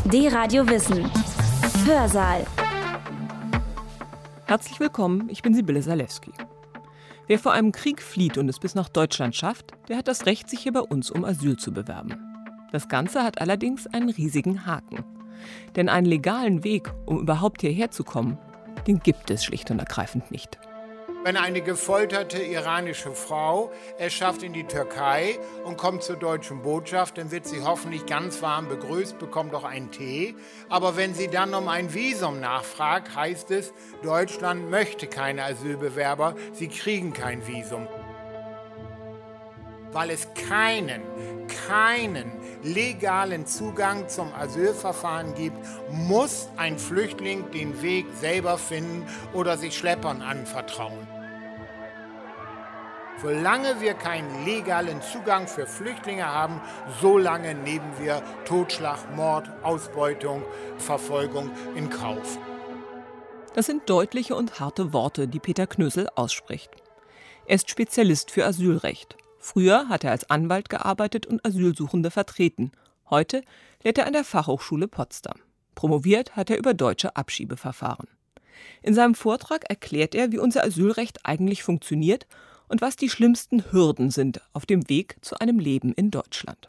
D-Radio Wissen. Hörsaal. Herzlich willkommen, ich bin Sibylle Salewski. Wer vor einem Krieg flieht und es bis nach Deutschland schafft, der hat das Recht, sich hier bei uns um Asyl zu bewerben. Das Ganze hat allerdings einen riesigen Haken. Denn einen legalen Weg, um überhaupt hierher zu kommen, den gibt es schlicht und ergreifend nicht. Wenn eine gefolterte iranische Frau es schafft in die Türkei und kommt zur deutschen Botschaft, dann wird sie hoffentlich ganz warm begrüßt, bekommt auch einen Tee. Aber wenn sie dann um ein Visum nachfragt, heißt es, Deutschland möchte keine Asylbewerber, sie kriegen kein Visum. Weil es keinen legalen Zugang zum Asylverfahren gibt, muss ein Flüchtling den Weg selber finden oder sich Schleppern anvertrauen. Solange wir keinen legalen Zugang für Flüchtlinge haben, solange nehmen wir Totschlag, Mord, Ausbeutung, Verfolgung in Kauf. Das sind deutliche und harte Worte, die Peter Knösel ausspricht. Er ist Spezialist für Asylrecht. Früher hat er als Anwalt gearbeitet und Asylsuchende vertreten. Heute lehrt er an der Fachhochschule Potsdam. Promoviert hat er über deutsche Abschiebeverfahren. In seinem Vortrag erklärt er, wie unser Asylrecht eigentlich funktioniert und was die schlimmsten Hürden sind auf dem Weg zu einem Leben in Deutschland.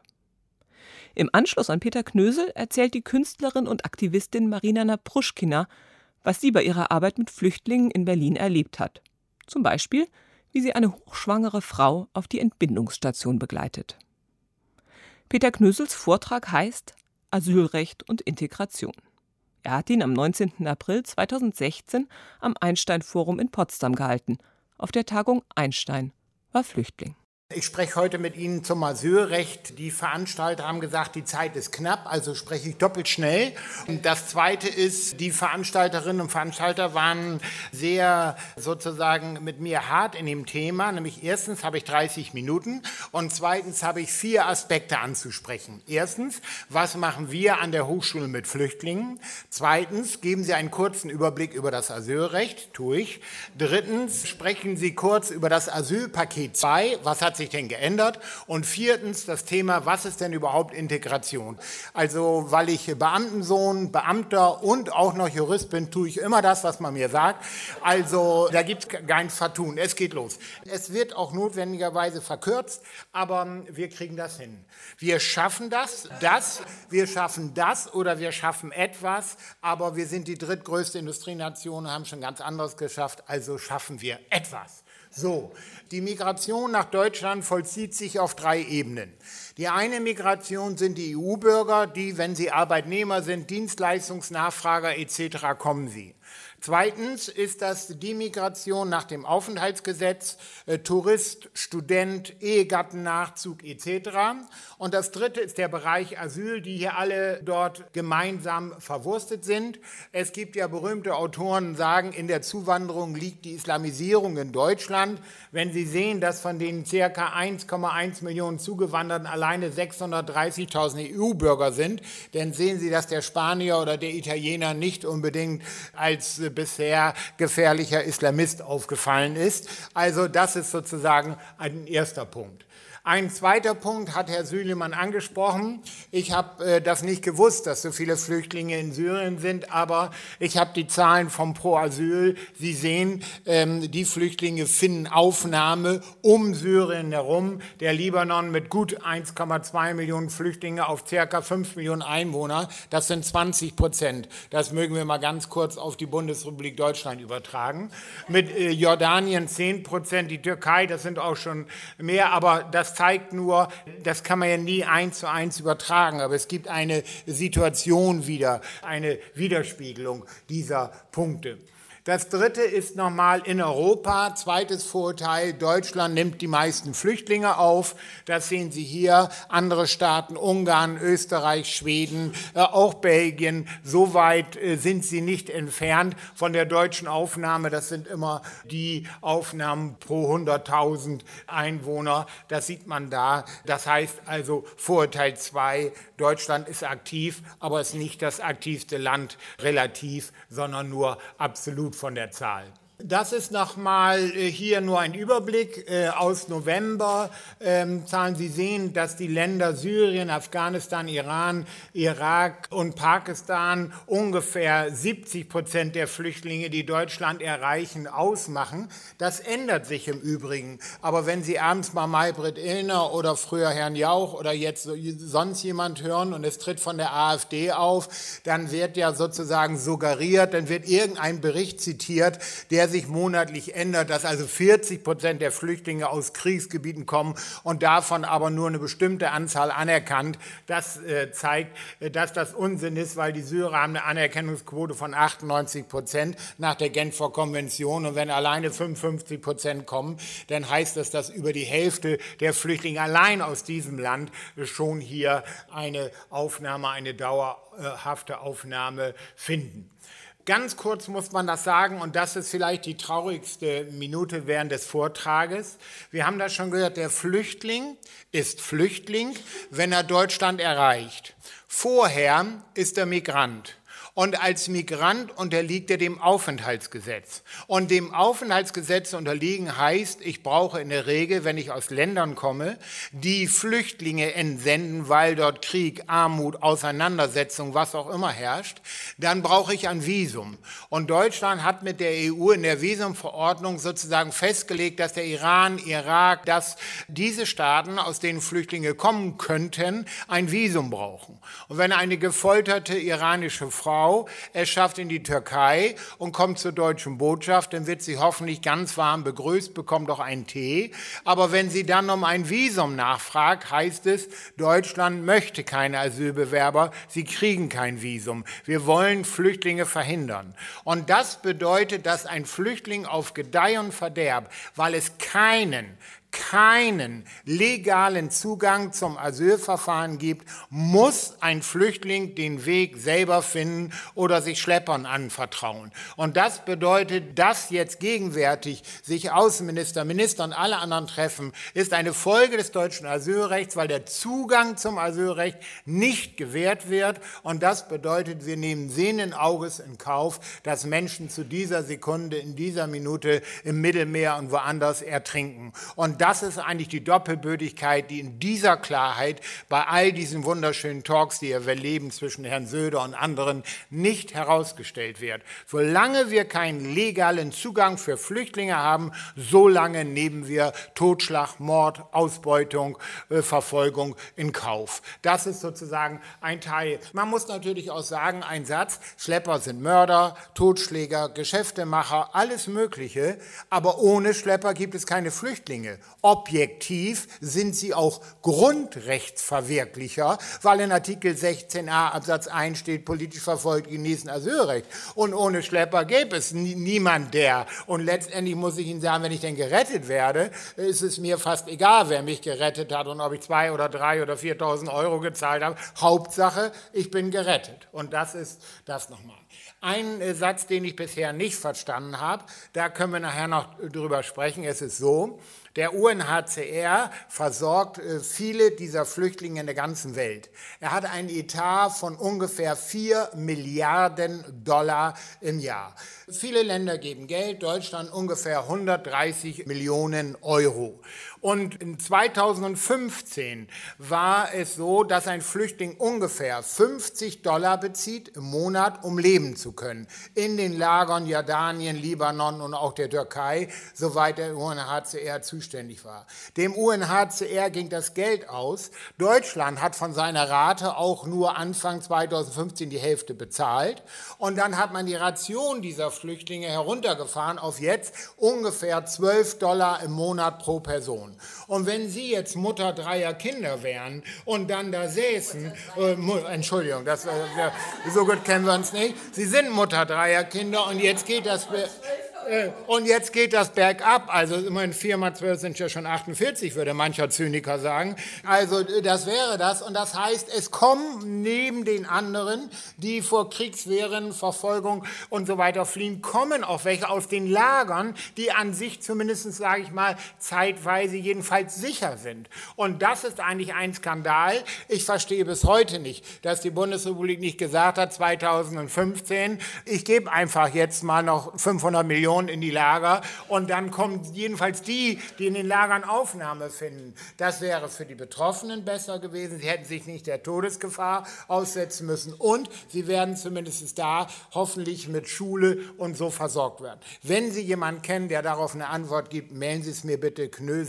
Im Anschluss an Peter Knösel erzählt die Künstlerin und Aktivistin Marina Napruschkina, was sie bei ihrer Arbeit mit Flüchtlingen in Berlin erlebt hat. Zum Beispiel, wie sie eine hochschwangere Frau auf die Entbindungsstation begleitet. Peter Knösels Vortrag heißt Asylrecht und Integration. Er hat ihn am 19. April 2016 am Einstein-Forum in Potsdam gehalten. Auf der Tagung Einstein war Flüchtling. Ich spreche heute mit Ihnen zum Asylrecht. Die Veranstalter haben gesagt, die Zeit ist knapp, also spreche ich doppelt schnell. Und das Zweite ist, die Veranstalterinnen und Veranstalter waren sehr sozusagen mit mir hart in dem Thema. Nämlich erstens habe ich 30 Minuten und zweitens habe ich 4 Aspekte anzusprechen. Erstens, was machen wir an der Hochschule mit Flüchtlingen? Zweitens, geben Sie einen kurzen Überblick über das Asylrecht, tue ich. Drittens, sprechen Sie kurz über das Asylpaket 2, was hat sich denn geändert? Und viertens das Thema, was ist denn überhaupt Integration? Also, weil ich Beamtensohn, Beamter und auch noch Jurist bin, tue ich immer das, was man mir sagt. Also, da gibt es kein Vertun. Es geht los. Es wird auch notwendigerweise verkürzt, aber wir kriegen das hin. Wir schaffen wir schaffen das oder wir schaffen etwas, aber wir sind die drittgrößte Industrienation und haben schon ganz anderes geschafft, also schaffen wir etwas. So, die Migration nach Deutschland vollzieht sich auf 3 Ebenen. Die eine Migration sind die EU-Bürger, die, wenn sie Arbeitnehmer sind, Dienstleistungsnachfrager etc., kommen sie. Zweitens ist das die Migration nach dem Aufenthaltsgesetz, Tourist, Student, Ehegattennachzug etc. Und das dritte ist der Bereich Asyl, die hier alle dort gemeinsam verwurstet sind. Es gibt ja berühmte Autoren, die sagen, in der Zuwanderung liegt die Islamisierung in Deutschland. Wenn Sie sehen, dass von den ca. 1,1 Millionen Zugewanderten alleine 630.000 EU-Bürger sind, dann sehen Sie, dass der Spanier oder der Italiener nicht unbedingt als bisher gefährlicher Islamist aufgefallen ist. Also das ist sozusagen ein erster Punkt. Ein zweiter Punkt hat Herr Süleyman angesprochen. Ich habe das nicht gewusst, dass so viele Flüchtlinge in Syrien sind, aber ich habe die Zahlen vom Pro Asyl. Sie sehen, die Flüchtlinge finden Aufnahme um Syrien herum. Der Libanon mit gut 1,2 Millionen Flüchtlinge auf ca. 5 Millionen Einwohner, das sind 20%. Das mögen wir mal ganz kurz auf die Bundesrepublik Deutschland übertragen. Mit Jordanien 10%, die Türkei, das sind auch schon mehr, aber das zeigt nur, das kann man ja nie 1:1 übertragen, aber es gibt eine Situation wieder, eine Widerspiegelung dieser Punkte. Das dritte ist nochmal in Europa, zweites Vorurteil, Deutschland nimmt die meisten Flüchtlinge auf. Das sehen Sie hier, andere Staaten, Ungarn, Österreich, Schweden, auch Belgien. So weit sind sie nicht entfernt von der deutschen Aufnahme. Das sind immer die Aufnahmen pro 100.000 Einwohner. Das sieht man da. Das heißt also Vorurteil 2, Deutschland ist aktiv, aber ist nicht das aktivste Land relativ, sondern nur absolut von der Zahl. Das ist nochmal hier nur ein Überblick aus November. Zahlen Sie sehen, dass die Länder Syrien, Afghanistan, Iran, Irak und Pakistan ungefähr 70% der Flüchtlinge, die Deutschland erreichen, ausmachen. Das ändert sich im Übrigen. Aber wenn Sie abends mal Maybrit Illner oder früher Herrn Jauch oder jetzt sonst jemand hören und es tritt von der AfD auf, dann wird ja sozusagen suggeriert, dann wird irgendein Bericht zitiert, der sich monatlich ändert, dass also 40% der Flüchtlinge aus Kriegsgebieten kommen und davon aber nur eine bestimmte Anzahl anerkannt. Das zeigt, dass das Unsinn ist, weil die Syrer haben eine Anerkennungsquote von 98% nach der Genfer Konvention und wenn alleine 55% kommen, dann heißt das, dass über die Hälfte der Flüchtlinge allein aus diesem Land schon hier eine Aufnahme, eine dauerhafte Aufnahme finden. Ganz kurz muss man das sagen, und das ist vielleicht die traurigste Minute während des Vortrages. Wir haben das schon gehört, der Flüchtling ist Flüchtling, wenn er Deutschland erreicht. Vorher ist er Migrant. Und als Migrant unterliegt er dem Aufenthaltsgesetz. Und dem Aufenthaltsgesetz unterliegen heißt, ich brauche in der Regel, wenn ich aus Ländern komme, die Flüchtlinge entsenden, weil dort Krieg, Armut, Auseinandersetzung, was auch immer herrscht, dann brauche ich ein Visum. Und Deutschland hat mit der EU in der Visumverordnung sozusagen festgelegt, dass der Iran, Irak, dass diese Staaten, aus denen Flüchtlinge kommen könnten, ein Visum brauchen. Und wenn eine gefolterte iranische Frau es schafft in die Türkei und kommt zur deutschen Botschaft, dann wird sie hoffentlich ganz warm begrüßt, bekommt auch einen Tee. Aber wenn sie dann um ein Visum nachfragt, heißt es, Deutschland möchte keine Asylbewerber, sie kriegen kein Visum. Wir wollen Flüchtlinge verhindern. Und das bedeutet, dass ein Flüchtling auf Gedeih und Verderb, weil es keinen legalen Zugang zum Asylverfahren gibt, muss ein Flüchtling den Weg selber finden oder sich Schleppern anvertrauen. Und das bedeutet, dass jetzt gegenwärtig sich Außenminister, Minister und alle anderen treffen, ist eine Folge des deutschen Asylrechts, weil der Zugang zum Asylrecht nicht gewährt wird. Und das bedeutet, wir nehmen sehenden Auges in Kauf, dass Menschen zu dieser Sekunde, in dieser Minute im Mittelmeer und woanders ertrinken. Und das ist eigentlich die Doppelbödigkeit, die in dieser Klarheit bei all diesen wunderschönen Talks, die wir erleben zwischen Herrn Söder und anderen, nicht herausgestellt wird. Solange wir keinen legalen Zugang für Flüchtlinge haben, solange nehmen wir Totschlag, Mord, Ausbeutung, Verfolgung in Kauf. Das ist sozusagen ein Teil. Man muss natürlich auch sagen, ein Satz, Schlepper sind Mörder, Totschläger, Geschäftemacher, alles Mögliche, aber ohne Schlepper gibt es keine Flüchtlinge. Objektiv sind sie auch Grundrechtsverwirklicher, weil in Artikel 16a Absatz 1 steht, politisch verfolgt genießen Asylrecht. Und ohne Schlepper gäbe es niemand der. Und letztendlich muss ich Ihnen sagen, wenn ich denn gerettet werde, ist es mir fast egal, wer mich gerettet hat und ob ich 2.000 oder 3.000 oder 4.000 Euro gezahlt habe. Hauptsache, ich bin gerettet. Und das ist das nochmal. Ein Satz, den ich bisher nicht verstanden habe, da können wir nachher noch drüber sprechen. Es ist so, der UNHCR versorgt viele dieser Flüchtlinge in der ganzen Welt. Er hat einen Etat von ungefähr 4 Milliarden Dollar im Jahr. Viele Länder geben Geld, Deutschland ungefähr 130 Millionen Euro. Und in 2015 war es so, dass ein Flüchtling ungefähr $50 bezieht im Monat, um leben zu können. In den Lagern Jordanien, Libanon und auch der Türkei, soweit der UNHCR zuständig war. Dem UNHCR ging das Geld aus. Deutschland hat von seiner Rate auch nur Anfang 2015 die Hälfte bezahlt. Und dann hat man die Ration dieser Flüchtlinge heruntergefahren auf jetzt ungefähr $12 im Monat pro Person. Und wenn Sie jetzt Mutter dreier Kinder wären und dann da säßen, Entschuldigung, so gut kennen wir uns nicht, Sie sind Mutter dreier Kinder und jetzt geht das bergab, also immerhin 4 mal 12 sind ja schon 48, würde mancher Zyniker sagen. Also das wäre das und das heißt, es kommen neben den anderen, die vor Kriegswehren, Verfolgung und so weiter fliehen, kommen auch welche aus den Lagern, die an sich zumindest, sage ich mal, zeitweise jedenfalls sicher sind. Und das ist eigentlich ein Skandal. Ich verstehe bis heute nicht, dass die Bundesrepublik nicht gesagt hat, 2015, ich gebe einfach jetzt mal noch 500 Millionen Millionen in die Lager und dann kommen jedenfalls die in den Lagern Aufnahme finden. Das wäre für die Betroffenen besser gewesen. Sie hätten sich nicht der Todesgefahr aussetzen müssen und sie werden zumindest da hoffentlich mit Schule und so versorgt werden. Wenn Sie jemanden kennen, der darauf eine Antwort gibt, mailen Sie es mir bitte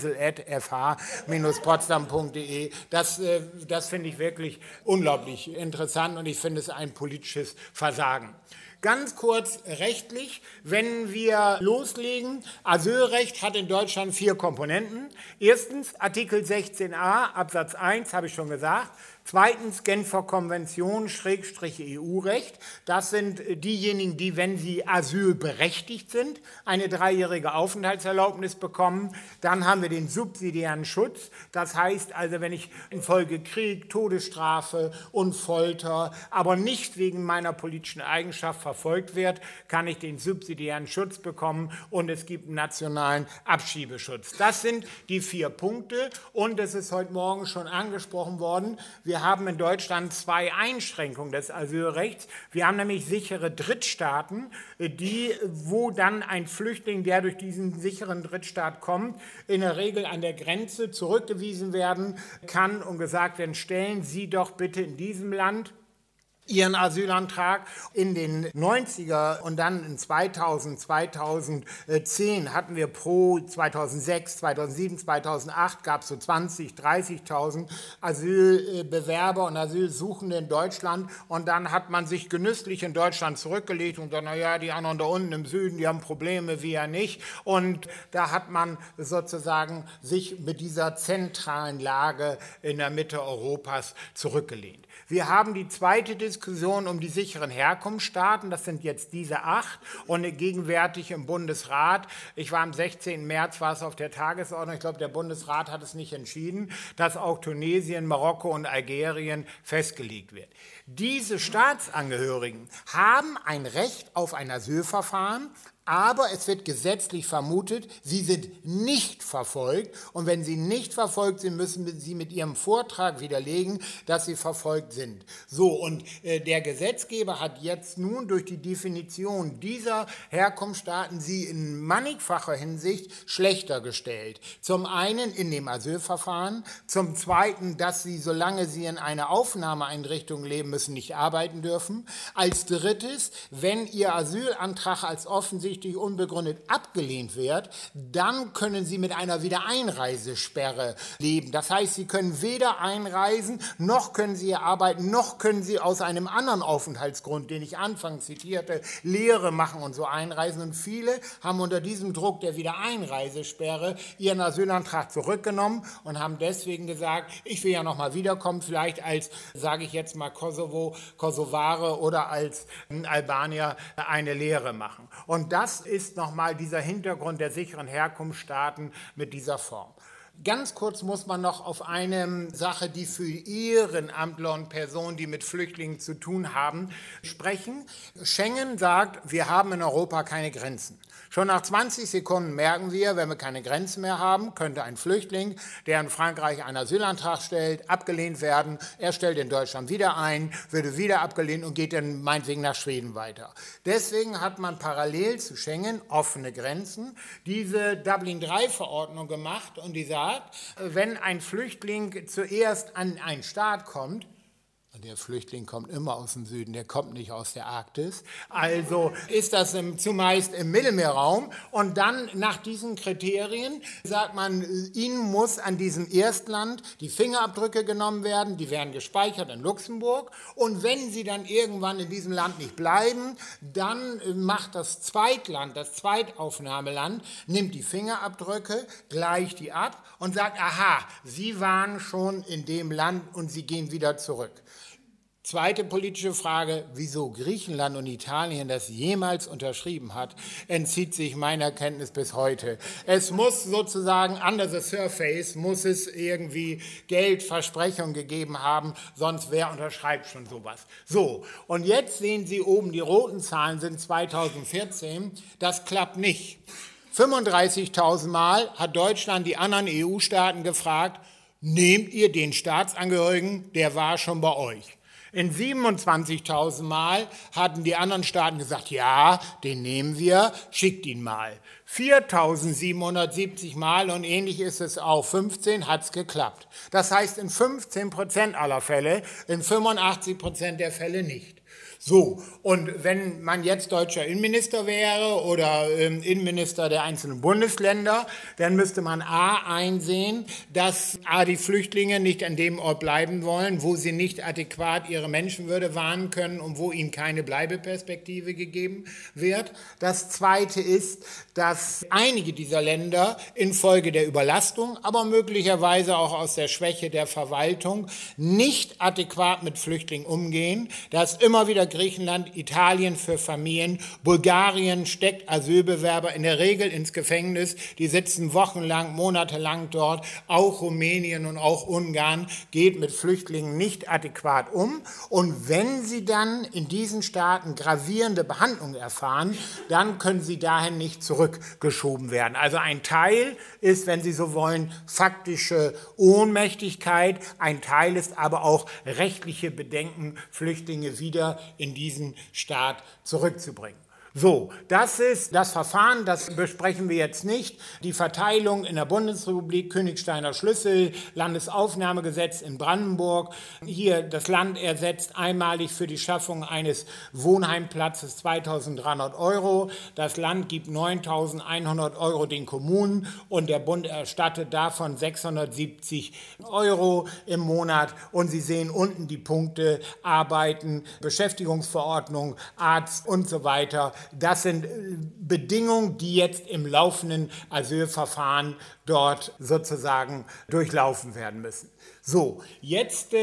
knösel@fh-potsdam.de. Das finde ich wirklich unglaublich interessant und ich finde es ein politisches Versagen. Ganz kurz rechtlich, wenn wir loslegen, Asylrecht hat in Deutschland 4 Komponenten. Erstens Artikel 16a Absatz 1, habe ich schon gesagt. Zweitens Genfer Konvention /EU-Recht. Das sind diejenigen, die, wenn sie asylberechtigt sind, eine 3-jährige Aufenthaltserlaubnis bekommen. Dann haben wir den subsidiären Schutz. Das heißt also, wenn ich infolge Krieg, Todesstrafe und Folter, aber nicht wegen meiner politischen Eigenschaft verfolgt werde, kann ich den subsidiären Schutz bekommen und es gibt einen nationalen Abschiebeschutz. Das sind die 4 Punkte und es ist heute Morgen schon angesprochen worden. Wir haben in Deutschland 2 Einschränkungen des Asylrechts. Wir haben nämlich sichere Drittstaaten, wo dann ein Flüchtling, der durch diesen sicheren Drittstaat kommt, in der Regel an der Grenze zurückgewiesen werden kann und gesagt werden, stellen Sie doch bitte in diesem Land Ihren Asylantrag. In den 90er und dann in 2000, 2010 hatten wir 2006, 2007, 2008 gab es so 20.000, 30.000 Asylbewerber und Asylsuchende in Deutschland und dann hat man sich genüsslich in Deutschland zurückgelegt und dann, naja, die anderen da unten im Süden, die haben Probleme, wir ja nicht. Und da hat man sozusagen sich mit dieser zentralen Lage in der Mitte Europas zurückgelehnt. Wir haben die zweite Diskussion um die sicheren Herkunftsstaaten. Das sind jetzt diese 8 und gegenwärtig im Bundesrat. Ich war am 16. März, war es auf der Tagesordnung. Ich glaube, der Bundesrat hat es nicht entschieden, dass auch Tunesien, Marokko und Algerien festgelegt wird. Diese Staatsangehörigen haben ein Recht auf ein Asylverfahren, aber es wird gesetzlich vermutet, sie sind nicht verfolgt. Und wenn sie nicht verfolgt sind, müssen sie mit ihrem Vortrag widerlegen, dass sie verfolgt sind. So, und der Gesetzgeber hat jetzt nun durch die Definition dieser Herkunftsstaaten sie in mannigfacher Hinsicht schlechter gestellt. Zum einen in dem Asylverfahren, zum zweiten, dass sie, solange sie in einer Aufnahmeeinrichtung leben müssen, nicht arbeiten dürfen. Als drittes, wenn ihr Asylantrag als offensichtlich unbegründet abgelehnt wird, dann können sie mit einer Wiedereinreisesperre leben. Das heißt, sie können weder einreisen, noch können sie hier arbeiten, noch können sie aus einem anderen Aufenthaltsgrund, den ich anfangs zitierte, Lehre machen und so einreisen. Und viele haben unter diesem Druck der Wiedereinreisesperre ihren Asylantrag zurückgenommen und haben deswegen gesagt, ich will ja noch mal wiederkommen, vielleicht als, sage ich jetzt mal, Kosovare oder als Albanier eine Lehre machen. Und das ist nochmal dieser Hintergrund der sicheren Herkunftsstaaten mit dieser Form. Ganz kurz muss man noch auf eine Sache, die für Ehrenamtler und Personen, die mit Flüchtlingen zu tun haben, sprechen. Schengen sagt, wir haben in Europa keine Grenzen. Schon nach 20 Sekunden merken wir, wenn wir keine Grenzen mehr haben, könnte ein Flüchtling, der in Frankreich einen Asylantrag stellt, abgelehnt werden. Er stellt in Deutschland wieder ein, würde wieder abgelehnt und geht dann meinetwegen nach Schweden weiter. Deswegen hat man parallel zu Schengen offene Grenzen diese Dublin-III-Verordnung gemacht und die sagt, wenn ein Flüchtling zuerst an einen Staat kommt, der Flüchtling kommt immer aus dem Süden, der kommt nicht aus der Arktis. Also ist das zumeist im Mittelmeerraum. Und dann nach diesen Kriterien sagt man, ihnen muss an diesem Erstland die Fingerabdrücke genommen werden. Die werden gespeichert in Luxemburg. Und wenn sie dann irgendwann in diesem Land nicht bleiben, dann macht das Zweitland, das Zweitaufnahmeland, nimmt die Fingerabdrücke, gleicht die ab und sagt, aha, Sie waren schon in dem Land und Sie gehen wieder zurück. Zweite politische Frage, wieso Griechenland und Italien das jemals unterschrieben hat, entzieht sich meiner Kenntnis bis heute. Es muss sozusagen under the surface, muss es irgendwie Geldversprechungen gegeben haben, sonst wer unterschreibt schon sowas. So, und jetzt sehen Sie oben, die roten Zahlen sind 2014, das klappt nicht. 35.000 Mal hat Deutschland die anderen EU-Staaten gefragt, nehmt ihr den Staatsangehörigen, der war schon bei euch. In 27.000 Mal hatten die anderen Staaten gesagt, ja, den nehmen wir, schickt ihn mal. 4.770 Mal und ähnlich ist es auch. 15 hat es geklappt. Das heißt in 15% aller Fälle, in 85% der Fälle nicht. So, und wenn man jetzt deutscher Innenminister wäre oder Innenminister der einzelnen Bundesländer, dann müsste man einsehen, dass die Flüchtlinge nicht an dem Ort bleiben wollen, wo sie nicht adäquat ihre Menschenwürde wahren können und wo ihnen keine Bleibeperspektive gegeben wird. Das Zweite ist, dass einige dieser Länder infolge der Überlastung, aber möglicherweise auch aus der Schwäche der Verwaltung nicht adäquat mit Flüchtlingen umgehen. Da ist immer wieder Griechenland, Italien für Familien, Bulgarien steckt Asylbewerber in der Regel ins Gefängnis, die sitzen wochenlang, monatelang dort, auch Rumänien und auch Ungarn geht mit Flüchtlingen nicht adäquat um und wenn sie dann in diesen Staaten gravierende Behandlung erfahren, dann können sie dahin nicht zurückgeschoben werden. Also ein Teil ist, wenn Sie so wollen, faktische Ohnmächtigkeit, ein Teil ist aber auch rechtliche Bedenken, Flüchtlinge wieder in diesen Staat zurückzubringen. So, das ist das Verfahren, das besprechen wir jetzt nicht. Die Verteilung in der Bundesrepublik, Königsteiner Schlüssel, Landesaufnahmegesetz in Brandenburg. Hier das Land ersetzt einmalig für die Schaffung eines Wohnheimplatzes 2.300 €. Das Land gibt 9.100 € den Kommunen und der Bund erstattet davon 670 € im Monat. Und Sie sehen unten die Punkte Arbeiten, Beschäftigungsverordnung, Arzt und so weiter. Das sind Bedingungen, die jetzt im laufenden Asylverfahren dort sozusagen durchlaufen werden müssen. So, jetzt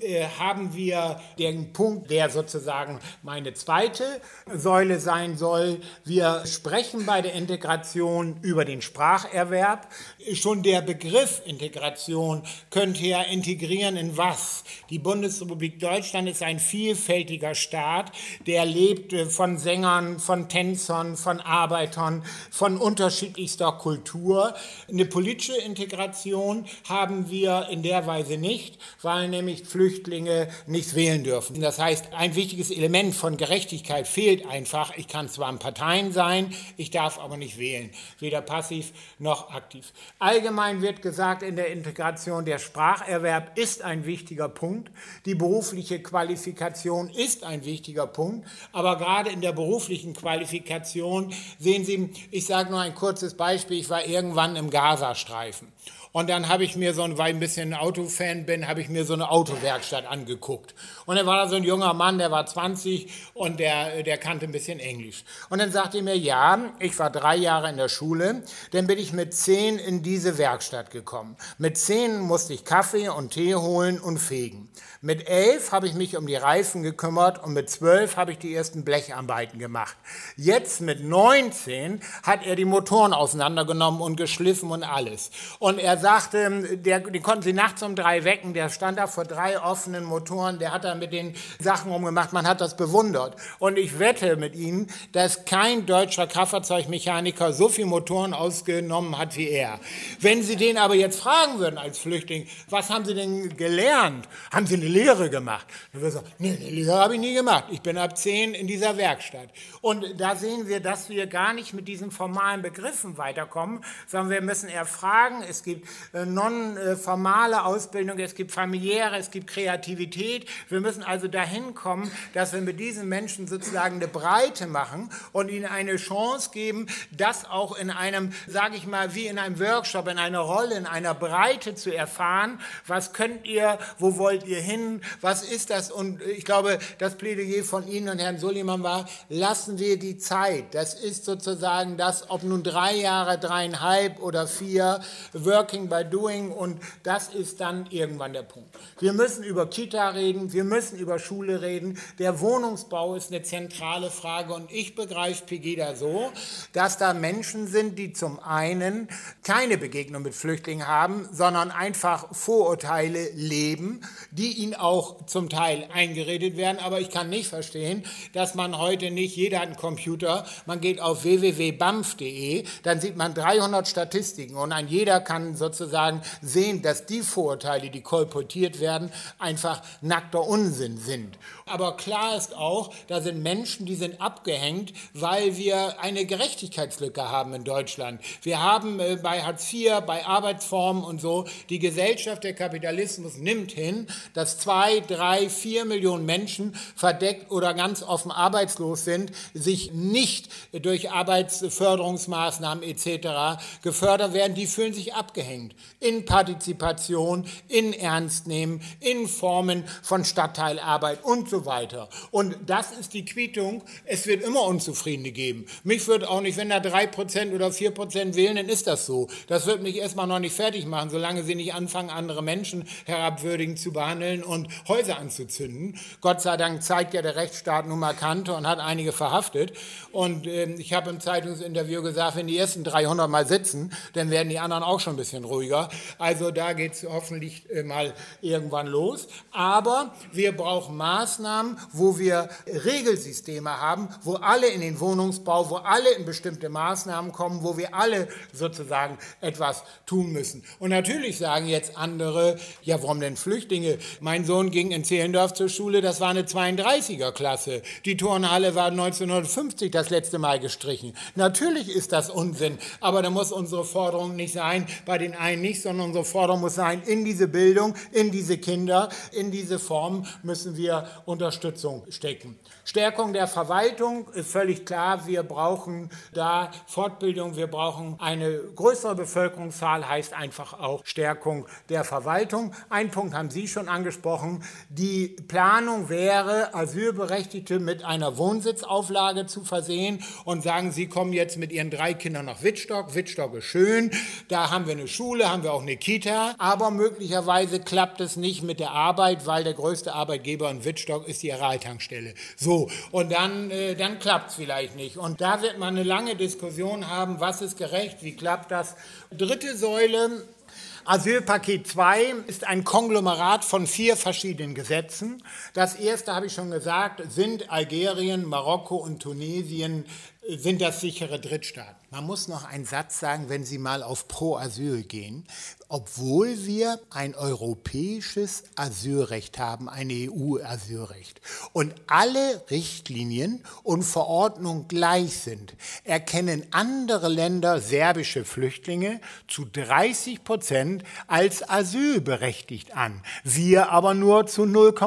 haben wir den Punkt, der sozusagen meine zweite Säule sein soll. Wir sprechen bei der Integration über den Spracherwerb. Schon der Begriff Integration könnte ja integrieren in was? Die Bundesrepublik Deutschland ist ein vielfältiger Staat, der lebt von Sängern, von Tänzern, von Arbeitern, von unterschiedlichster Kultur. Eine politische Integration haben wir in der Weise nicht, weil nämlich Flüchtlinge nicht wählen dürfen. Das heißt, ein wichtiges Element von Gerechtigkeit fehlt einfach. Ich kann zwar in Parteien sein, ich darf aber nicht wählen, weder passiv noch aktiv. Allgemein wird gesagt, in der Integration der Spracherwerb ist ein wichtiger Punkt, die berufliche Qualifikation ist ein wichtiger Punkt, aber gerade in der beruflichen Qualifikation sehen Sie, ich sage nur ein kurzes Beispiel, ich war irgendwann im Gazastreifen. Und dann habe ich mir weil ich ein bisschen ein Autofan bin, habe ich mir so eine Autowerkstatt angeguckt. Und dann war da so ein junger Mann, der war 20 und der kannte ein bisschen Englisch. Und dann sagte er mir, ja, ich war 3 Jahre in der Schule, dann bin ich mit 10 in diese Werkstatt gekommen. Mit 10 musste ich Kaffee und Tee holen und fegen. Mit 11 habe ich mich um die Reifen gekümmert und mit 12 habe ich die ersten Blecharbeiten gemacht. Jetzt mit 19 hat er die Motoren auseinandergenommen und geschliffen und alles. Und er sagte, den konnten sie nachts um 3 wecken, der stand da vor 3 offenen Motoren, der hat da mit den Sachen rumgemacht, man hat das bewundert. Und ich wette mit Ihnen, dass kein deutscher Kraftfahrzeugmechaniker so viele Motoren ausgenommen hat wie er. Wenn Sie den aber jetzt fragen würden als Flüchtling, was haben Sie denn gelernt? Haben Sie eine Lehre gemacht? Dann würde er sagen, nee, eine Lehre habe ich nie gemacht. Ich bin ab 10 in dieser Werkstatt. Und da sehen wir, dass wir gar nicht mit diesen formalen Begriffen weiterkommen, sondern wir müssen eher fragen, es gibt non-formale Ausbildung, es gibt familiäre, es gibt Kreativität. Wir müssen also dahin kommen, dass wir mit diesen Menschen sozusagen eine Breite machen und ihnen eine Chance geben, das auch in einem, sage ich mal, wie in einem Workshop, in einer Rolle, in einer Breite zu erfahren. Was könnt ihr, wo wollt ihr hin, was ist das? Und ich glaube, das Plädoyer von Ihnen und Herrn Suliman war, lassen wir die Zeit. Das ist sozusagen das, ob nun 3 Jahre, 3,5 oder 4, Working by Doing, und das ist dann irgendwann der Punkt. Wir müssen über Kita reden, wir müssen über Schule reden. Der Wohnungsbau ist eine zentrale Frage und ich begreife Pegida so, dass da Menschen sind, die zum einen keine Begegnung mit Flüchtlingen haben, sondern einfach Vorurteile leben, die ihnen auch zum Teil eingeredet werden. Aber ich kann nicht verstehen, dass man heute nicht, jeder hat einen Computer, man geht auf www.bamf.de, dann sieht man 300 Statistiken und ein jeder kann sozusagen sozusagen sehen, dass die Vorurteile, die kolportiert werden, einfach nackter Unsinn sind. Aber klar ist auch, da sind Menschen, die sind abgehängt, weil wir eine Gerechtigkeitslücke haben in Deutschland. Wir haben bei Hartz IV, bei Arbeitsformen und so, die Gesellschaft, der Kapitalismus nimmt hin, dass 2, 3, 4 Millionen Menschen verdeckt oder ganz offen arbeitslos sind, sich nicht durch Arbeitsförderungsmaßnahmen etc. gefördert werden, die fühlen sich abgehängt. In Partizipation, in Ernstnehmen, in Formen von Stadtteilarbeit und so weiter. Und das ist die Quittung. Es wird immer Unzufriedene geben. Mich wird auch nicht, wenn da 3% oder 4% wählen, dann ist das so. Das wird mich erstmal noch nicht fertig machen, solange sie nicht anfangen, andere Menschen herabwürdigend zu behandeln und Häuser anzuzünden. Gott sei Dank zeigt ja der Rechtsstaat nun mal Kante und hat einige verhaftet. Und ich habe im Zeitungsinterview gesagt, wenn die ersten 300 mal sitzen, dann werden die anderen auch schon ein bisschen ruhiger. Also da geht es hoffentlich mal irgendwann los. Aber wir brauchen Maßnahmen, wo wir Regelsysteme haben, wo alle in den Wohnungsbau, wo alle in bestimmte Maßnahmen kommen, wo wir alle sozusagen etwas tun müssen. Und natürlich sagen jetzt andere, ja, warum denn Flüchtlinge? Mein Sohn ging in Zehlendorf zur Schule, das war eine 32er-Klasse. Die Turnhalle war 1950 das letzte Mal gestrichen. Natürlich ist das Unsinn, aber da muss unsere Forderung nicht sein, bei den einen nicht, sondern unsere Forderung muss sein, in diese Bildung, in diese Kinder, in diese Form müssen wir Unterstützung stecken. Stärkung der Verwaltung ist völlig klar, wir brauchen da Fortbildung, wir brauchen eine größere Bevölkerungszahl, heißt einfach auch Stärkung der Verwaltung. Einen Punkt haben Sie schon angesprochen, die Planung wäre, Asylberechtigte mit einer Wohnsitzauflage zu versehen und sagen, Sie kommen jetzt mit Ihren 3 Kindern nach Wittstock. Wittstock ist schön, da haben wir eine Schule, haben wir auch eine Kita, aber möglicherweise klappt es nicht mit der Arbeit, weil der größte Arbeitgeber in Wittstock ist die Aral-Tankstelle. So, und dann klappt es vielleicht nicht. Und da wird man eine lange Diskussion haben, was ist gerecht, wie klappt das. Dritte Säule, Asylpaket 2 ist ein Konglomerat von 4 verschiedenen Gesetzen. Das erste, habe ich schon gesagt, sind Algerien, Marokko und Tunesien, sind das sichere Drittstaaten. Man muss noch einen Satz sagen, wenn Sie mal auf Pro Asyl gehen. Obwohl wir ein europäisches Asylrecht haben, ein EU-Asylrecht und alle Richtlinien und Verordnungen gleich sind, erkennen andere Länder serbische Flüchtlinge zu 30% als asylberechtigt an. Wir aber nur zu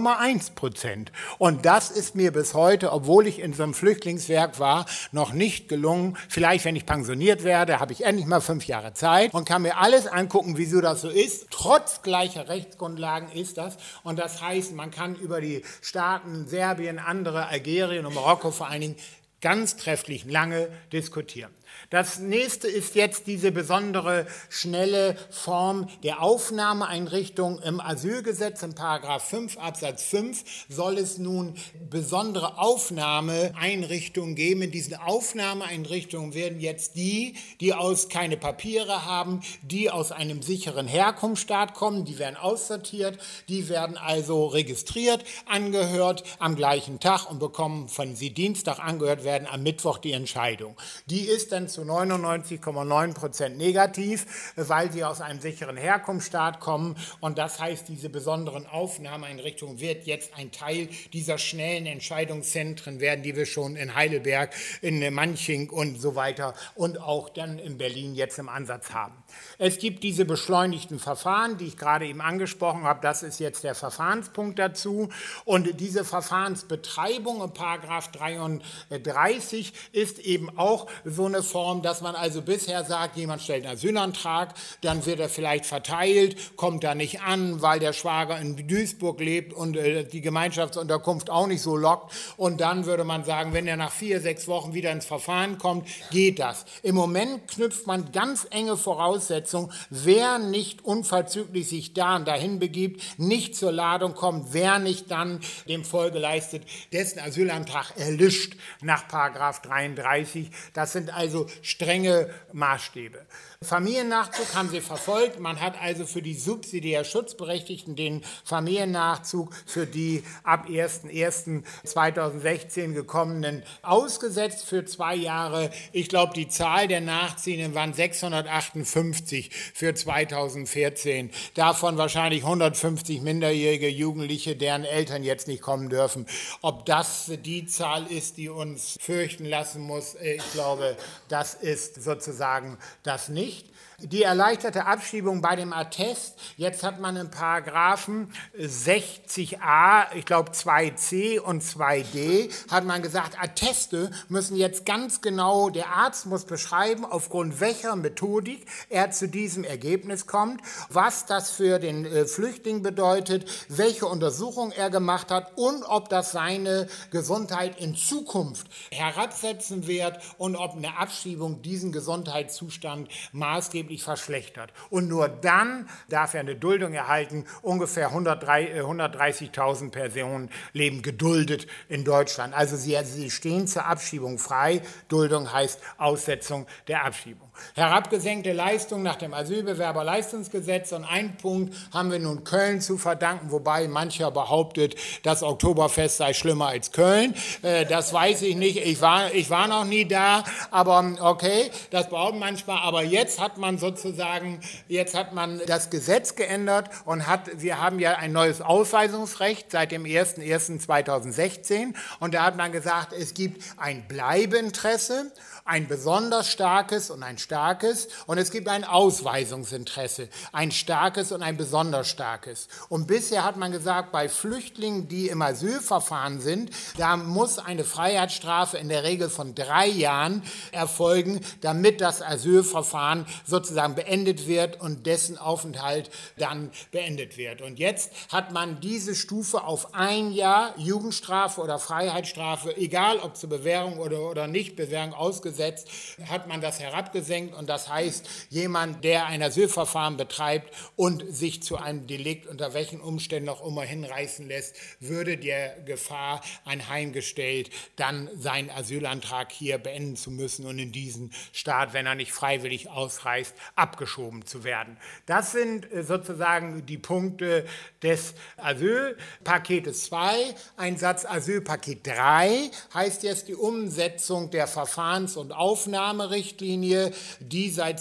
0,1%. Und das ist mir bis heute, obwohl ich in so einem Flüchtlingswerk war, noch nicht gelungen. Vielleicht, wenn ich pensioniert werde, habe ich endlich mal 5 Jahre Zeit und kann mir alles angucken, wieso das so ist. Trotz gleicher Rechtsgrundlagen ist das. Und das heißt, man kann über die Staaten Serbien, andere, Algerien und Marokko vor allen Dingen ganz trefflich lange diskutieren. Das nächste ist jetzt diese besondere schnelle Form der Aufnahmeeinrichtung im Asylgesetz. In § 5 Absatz 5 soll es nun besondere Aufnahmeeinrichtungen geben. In diesen Aufnahmeeinrichtungen werden jetzt die keine Papiere haben, die aus einem sicheren Herkunftsstaat kommen, die werden aussortiert, die werden also registriert, angehört am gleichen Tag und bekommen, wenn sie Dienstag angehört werden, am Mittwoch die Entscheidung. Die ist dann zu 99,9% negativ, weil sie aus einem sicheren Herkunftsstaat kommen. Und das heißt, diese besonderen Aufnahmeeinrichtungen wird jetzt ein Teil dieser schnellen Entscheidungszentren werden, die wir schon in Heidelberg, in Manching und so weiter und auch dann in Berlin jetzt im Ansatz haben. Es gibt diese beschleunigten Verfahren, die ich gerade eben angesprochen habe. Das ist jetzt der Verfahrenspunkt dazu. Und diese Verfahrensbetreibung in § 33 ist eben auch so eine Form, dass man also bisher sagt, jemand stellt einen Asylantrag, dann wird er vielleicht verteilt, kommt da nicht an, weil der Schwager in Duisburg lebt und die Gemeinschaftsunterkunft auch nicht so lockt. Und dann würde man sagen, wenn er nach 4, 6 Wochen wieder ins Verfahren kommt, geht das. Im Moment knüpft man ganz enge Voraussetzungen, wer nicht unverzüglich sich da und dahin begibt, nicht zur Ladung kommt, wer nicht dann dem Folge leistet, dessen Asylantrag erlischt nach nach § 33. Das sind also strenge Maßstäbe. Familiennachzug haben sie verfolgt. Man hat also für die subsidiär Schutzberechtigten den Familiennachzug für die ab 1.1.2016 gekommenen ausgesetzt für 2 Jahre. Ich glaube, die Zahl der Nachziehenden waren 658 für 2014. Davon wahrscheinlich 150 minderjährige Jugendliche, deren Eltern jetzt nicht kommen dürfen. Ob das die Zahl ist, die uns fürchten lassen muss, ich glaube, das ist sozusagen das nicht. Die erleichterte Abschiebung bei dem Attest, jetzt hat man in Paragraphen 60a, ich glaube 2c und 2d, hat man gesagt, Atteste müssen jetzt ganz genau, der Arzt muss beschreiben, aufgrund welcher Methodik er zu diesem Ergebnis kommt, was das für den Flüchtling bedeutet, welche Untersuchung er gemacht hat und ob das seine Gesundheit in Zukunft herabsetzen wird und ob eine Abschiebung diesen Gesundheitszustand maßgeblich verschlechtert. Und nur dann darf er eine Duldung erhalten. Ungefähr 130.000 Personen leben geduldet in Deutschland. Also sie stehen zur Abschiebung frei. Duldung heißt Aussetzung der Abschiebung. Herabgesenkte Leistung nach dem Asylbewerberleistungsgesetz. Und einen Punkt haben wir nun Köln zu verdanken, wobei mancher behauptet, das Oktoberfest sei schlimmer als Köln. Das weiß ich nicht. Ich war noch nie da, aber okay, das behaupten manchmal. Aber jetzt hat man das Gesetz geändert und wir haben ja ein neues Ausweisungsrecht seit dem 01.01.2016 und da hat man gesagt, es gibt ein Bleibeinteresse, ein besonders starkes und ein starkes und es gibt ein Ausweisungsinteresse, ein starkes und ein besonders starkes. Und bisher hat man gesagt, bei Flüchtlingen, die im Asylverfahren sind, da muss eine Freiheitsstrafe in der Regel von 3 Jahren erfolgen, damit das Asylverfahren sozusagen beendet wird und dessen Aufenthalt dann beendet wird. Und jetzt hat man diese Stufe auf 1 Jahr Jugendstrafe oder Freiheitsstrafe, egal ob zur Bewährung oder Nichtbewährung ausgesetzt, hat man das herabgesenkt und das heißt, jemand, der ein Asylverfahren betreibt und sich zu einem Delikt unter welchen Umständen auch immer hinreißen lässt, würde der Gefahr anheimgestellt, dann seinen Asylantrag hier beenden zu müssen und in diesen Staat, wenn er nicht freiwillig ausreist, abgeschoben zu werden. Das sind sozusagen die Punkte des Asylpaketes 2. Ein Satz Asylpaket 3 heißt jetzt die Umsetzung der Verfahrens- und Aufnahmerichtlinie, die seit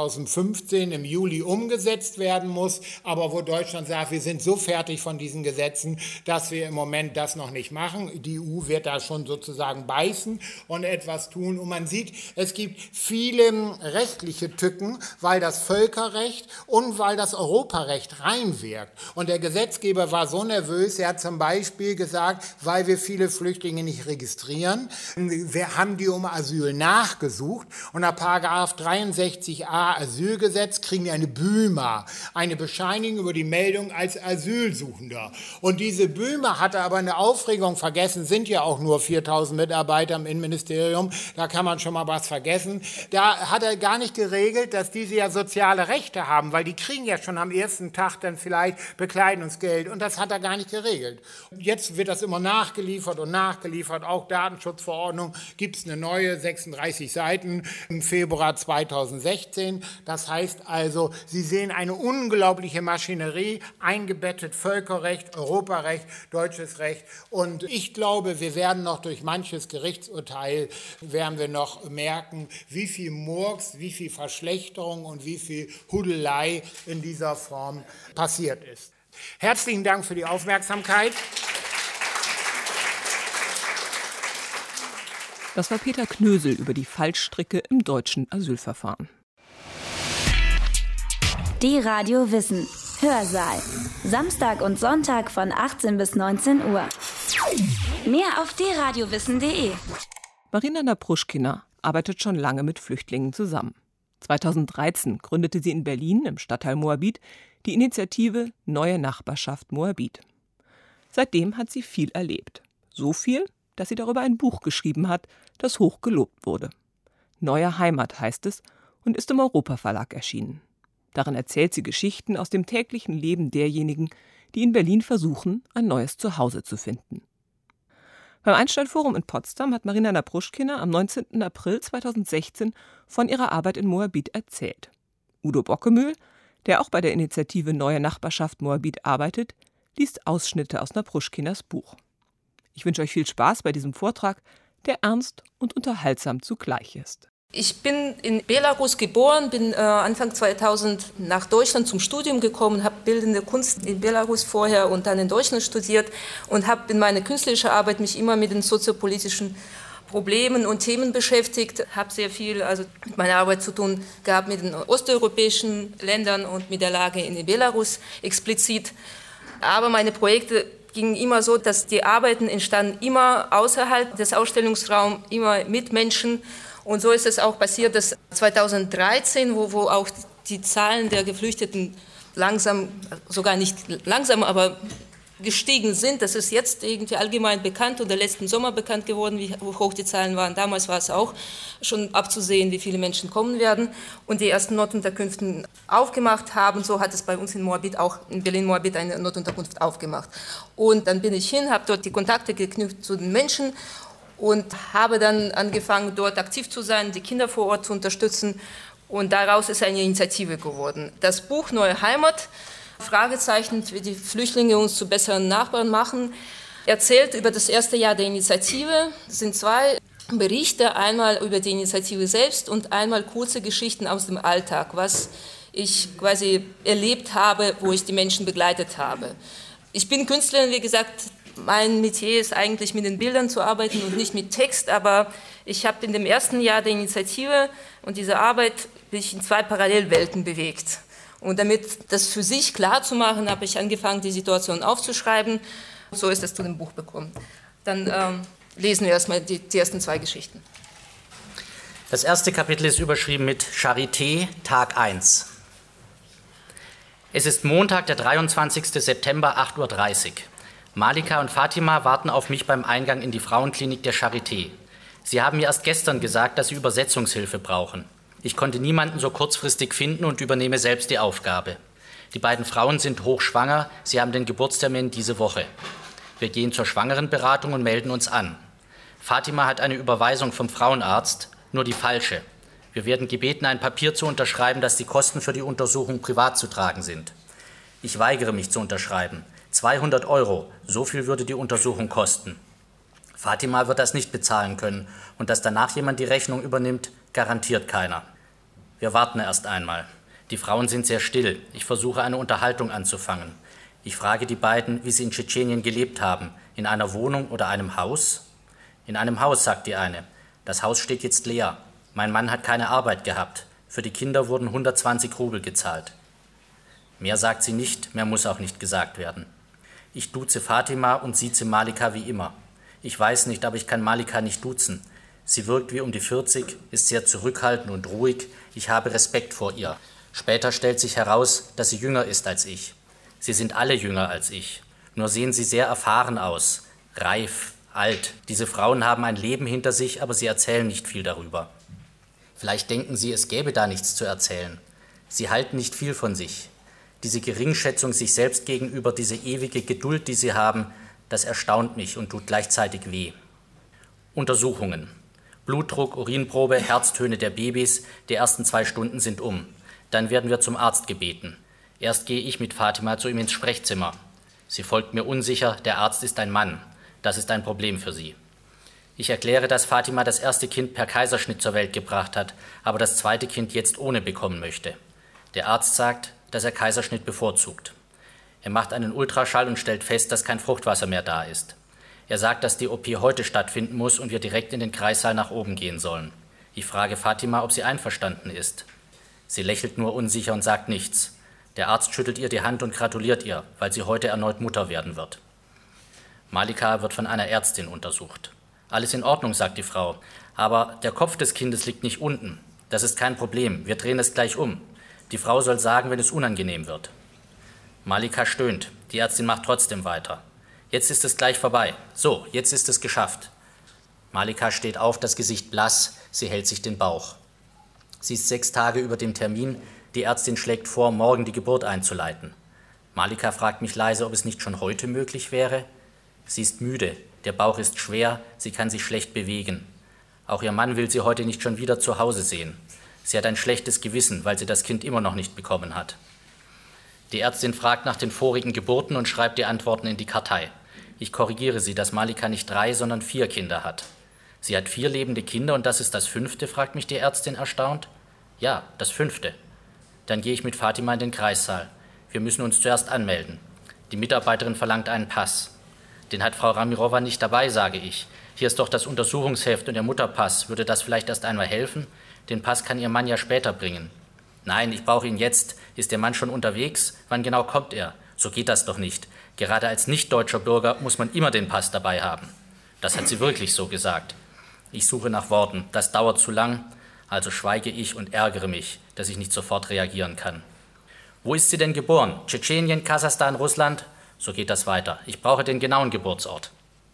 2015 im Juli umgesetzt werden muss, aber wo Deutschland sagt, wir sind so fertig von diesen Gesetzen, dass wir im Moment das noch nicht machen. Die EU wird da schon sozusagen beißen und etwas tun. Und man sieht, es gibt viele rechtliche Tücken, weil das Völkerrecht und weil das Europarecht reinwirkt. Und der Gesetzgeber war so nervös, er hat zum Beispiel gesagt, weil wir viele Flüchtlinge nicht registrieren, wir haben die um Asyl nachgesucht und nach § 63a Asylgesetz kriegen die eine BÜMA, eine Bescheinigung über die Meldung als Asylsuchender. Und diese BÜMA hatte aber eine Aufregung vergessen, sind ja auch nur 4.000 Mitarbeiter im Innenministerium, da kann man schon mal was vergessen. Da hat er gar nicht geregelt, dass diese ja soziale Rechte haben, weil die kriegen ja schon am ersten Tag dann vielleicht Bekleidungsgeld und das hat er gar nicht geregelt. Jetzt wird das immer nachgeliefert und nachgeliefert, auch Datenschutzverordnung, gibt es eine neue, 36 Seiten im Februar 2016. Das heißt also, Sie sehen eine unglaubliche Maschinerie, eingebettet Völkerrecht, Europarecht, deutsches Recht und ich glaube, wir werden noch durch manches Gerichtsurteil, werden wir noch merken, wie viel Murks, wie viel Verschlechterung und wie viel Hudelei in dieser Form passiert ist. Herzlichen Dank für die Aufmerksamkeit. Das war Peter Knösel über die Fallstricke im deutschen Asylverfahren. Die Radio Wissen. Hörsaal. Samstag und Sonntag von 18 bis 19 Uhr. Mehr auf dradiowissen.de. Marina Napruschkina arbeitet schon lange mit Flüchtlingen zusammen. 2013 gründete sie in Berlin im Stadtteil Moabit die Initiative Neue Nachbarschaft Moabit. Seitdem hat sie viel erlebt. So viel, dass sie darüber ein Buch geschrieben hat, das hoch gelobt wurde. Neue Heimat heißt es und ist im Europa-Verlag erschienen. Darin erzählt sie Geschichten aus dem täglichen Leben derjenigen, die in Berlin versuchen, ein neues Zuhause zu finden. Beim Einstein-Forum in Potsdam hat Marina Napruschkina am 19. April 2016 von ihrer Arbeit in Moabit erzählt. Udo Bockemühl, der auch bei der Initiative Neue Nachbarschaft Moabit arbeitet, liest Ausschnitte aus Napruschkinas Buch. Ich wünsche euch viel Spaß bei diesem Vortrag, der ernst und unterhaltsam zugleich ist. Ich bin in Belarus geboren, bin Anfang 2000 nach Deutschland zum Studium gekommen, habe Bildende Kunst in Belarus vorher und dann in Deutschland studiert und habe in meiner künstlerischen Arbeit mich immer mit den soziopolitischen Problemen und Themen beschäftigt, habe sehr viel mit meiner Arbeit zu tun gehabt mit den osteuropäischen Ländern und mit der Lage in Belarus explizit. Aber meine Projekte gingen immer so, dass die Arbeiten entstanden immer außerhalb des Ausstellungsraums, immer mit Menschen. Und so ist es auch passiert, dass 2013, wo auch die Zahlen der Geflüchteten langsam, sogar nicht langsam, aber gestiegen sind. Das ist jetzt irgendwie allgemein bekannt und letzten Sommer bekannt geworden, wie hoch die Zahlen waren. Damals war es auch schon abzusehen, wie viele Menschen kommen werden und die ersten Notunterkünfte aufgemacht haben. So hat es bei uns in Moabit, auch in Berlin-Moabit, eine Notunterkunft aufgemacht. Und dann bin ich hin, habe dort die Kontakte geknüpft zu den Menschen und habe dann angefangen, dort aktiv zu sein, die Kinder vor Ort zu unterstützen. Und daraus ist eine Initiative geworden. Das Buch Neue Heimat, Fragezeichen, wie die Flüchtlinge uns zu besseren Nachbarn machen, erzählt über das erste Jahr der Initiative. Es sind 2 Berichte, einmal über die Initiative selbst und einmal kurze Geschichten aus dem Alltag, was ich quasi erlebt habe, wo ich die Menschen begleitet habe. Ich bin Künstlerin, wie gesagt, mein Metier ist eigentlich mit den Bildern zu arbeiten und nicht mit Text, aber ich habe in dem ersten Jahr der Initiative und dieser Arbeit mich in 2 Parallelwelten bewegt. Und damit das für sich klar zu machen, habe ich angefangen, die Situation aufzuschreiben. So ist es zu dem Buch gekommen. Dann lesen wir erstmal die ersten 2 Geschichten. Das erste Kapitel ist überschrieben mit Charité, Tag 1. Es ist Montag, der 23. September, 8:30 Uhr. Malika und Fatima warten auf mich beim Eingang in die Frauenklinik der Charité. Sie haben mir erst gestern gesagt, dass sie Übersetzungshilfe brauchen. Ich konnte niemanden so kurzfristig finden und übernehme selbst die Aufgabe. Die beiden Frauen sind hochschwanger, sie haben den Geburtstermin diese Woche. Wir gehen zur Schwangerenberatung und melden uns an. Fatima hat eine Überweisung vom Frauenarzt, nur die falsche. Wir werden gebeten, ein Papier zu unterschreiben, dass die Kosten für die Untersuchung privat zu tragen sind. Ich weigere mich zu unterschreiben. 200 €, so viel würde die Untersuchung kosten. Fatima wird das nicht bezahlen können und dass danach jemand die Rechnung übernimmt, garantiert keiner. Wir warten erst einmal. Die Frauen sind sehr still. Ich versuche, eine Unterhaltung anzufangen. Ich frage die beiden, wie sie in Tschetschenien gelebt haben. In einer Wohnung oder einem Haus? In einem Haus, sagt die eine. Das Haus steht jetzt leer. Mein Mann hat keine Arbeit gehabt. Für die Kinder wurden 120 Rubel gezahlt. Mehr sagt sie nicht, mehr muss auch nicht gesagt werden. Ich duze Fatima und sieze Malika wie immer. Ich weiß nicht, aber ich kann Malika nicht duzen. Sie wirkt wie um die 40, ist sehr zurückhaltend und ruhig. Ich habe Respekt vor ihr. Später stellt sich heraus, dass sie jünger ist als ich. Sie sind alle jünger als ich. Nur sehen sie sehr erfahren aus. Reif, alt. Diese Frauen haben ein Leben hinter sich, aber sie erzählen nicht viel darüber. Vielleicht denken sie, es gäbe da nichts zu erzählen. Sie halten nicht viel von sich. Diese Geringschätzung sich selbst gegenüber, diese ewige Geduld, die sie haben, das erstaunt mich und tut gleichzeitig weh. Untersuchungen. Blutdruck, Urinprobe, Herztöne der Babys. Die ersten 2 Stunden sind um. Dann werden wir zum Arzt gebeten. Erst gehe ich mit Fatima zu ihm ins Sprechzimmer. Sie folgt mir unsicher, der Arzt ist ein Mann. Das ist ein Problem für sie. Ich erkläre, dass Fatima das erste Kind per Kaiserschnitt zur Welt gebracht hat, aber das zweite Kind jetzt ohne bekommen möchte. Der Arzt sagt, dass er Kaiserschnitt bevorzugt. Er macht einen Ultraschall und stellt fest, dass kein Fruchtwasser mehr da ist. Er sagt, dass die OP heute stattfinden muss und wir direkt in den Kreissaal nach oben gehen sollen. Ich frage Fatima, ob sie einverstanden ist. Sie lächelt nur unsicher und sagt nichts. Der Arzt schüttelt ihr die Hand und gratuliert ihr, weil sie heute erneut Mutter werden wird. Malika wird von einer Ärztin untersucht. Alles in Ordnung, sagt die Frau, aber der Kopf des Kindes liegt nicht unten. Das ist kein Problem, wir drehen es gleich um. Die Frau soll sagen, wenn es unangenehm wird. Malika stöhnt, die Ärztin macht trotzdem weiter. Jetzt ist es gleich vorbei. So, jetzt ist es geschafft. Malika steht auf, das Gesicht blass, sie hält sich den Bauch. Sie ist 6 Tage über dem Termin, die Ärztin schlägt vor, morgen die Geburt einzuleiten. Malika fragt mich leise, ob es nicht schon heute möglich wäre. Sie ist müde, Der Bauch ist schwer, sie kann sich schlecht bewegen. Auch ihr Mann will sie heute nicht schon wieder zu Hause sehen. Sie hat ein schlechtes Gewissen, weil sie das Kind immer noch nicht bekommen hat. Die Ärztin fragt nach den vorigen Geburten und schreibt die Antworten in die Kartei. Ich korrigiere sie, dass Malika nicht 3, sondern 4 Kinder hat. Sie hat 4 lebende Kinder und das ist das 5., fragt mich die Ärztin erstaunt. Ja, das 5. Dann gehe ich mit Fatima in den Kreissaal. Wir müssen uns zuerst anmelden. Die Mitarbeiterin verlangt einen Pass. Den hat Frau Ramirova nicht dabei, sage ich. Hier ist doch das Untersuchungsheft und der Mutterpass. Würde das vielleicht erst einmal helfen? Den Pass kann Ihr Mann ja später bringen. Nein, ich brauche ihn jetzt. Ist der Mann schon unterwegs? Wann genau kommt er? So geht das doch nicht. Gerade als nicht-deutscher Bürger muss man immer den Pass dabei haben. Das hat sie wirklich so gesagt. Ich suche nach Worten. Das dauert zu lang. Also schweige ich und ärgere mich, dass ich nicht sofort reagieren kann. Wo ist sie denn geboren? Tschetschenien, Kasachstan, Russland? So geht das weiter. Ich brauche den genauen Geburtsort.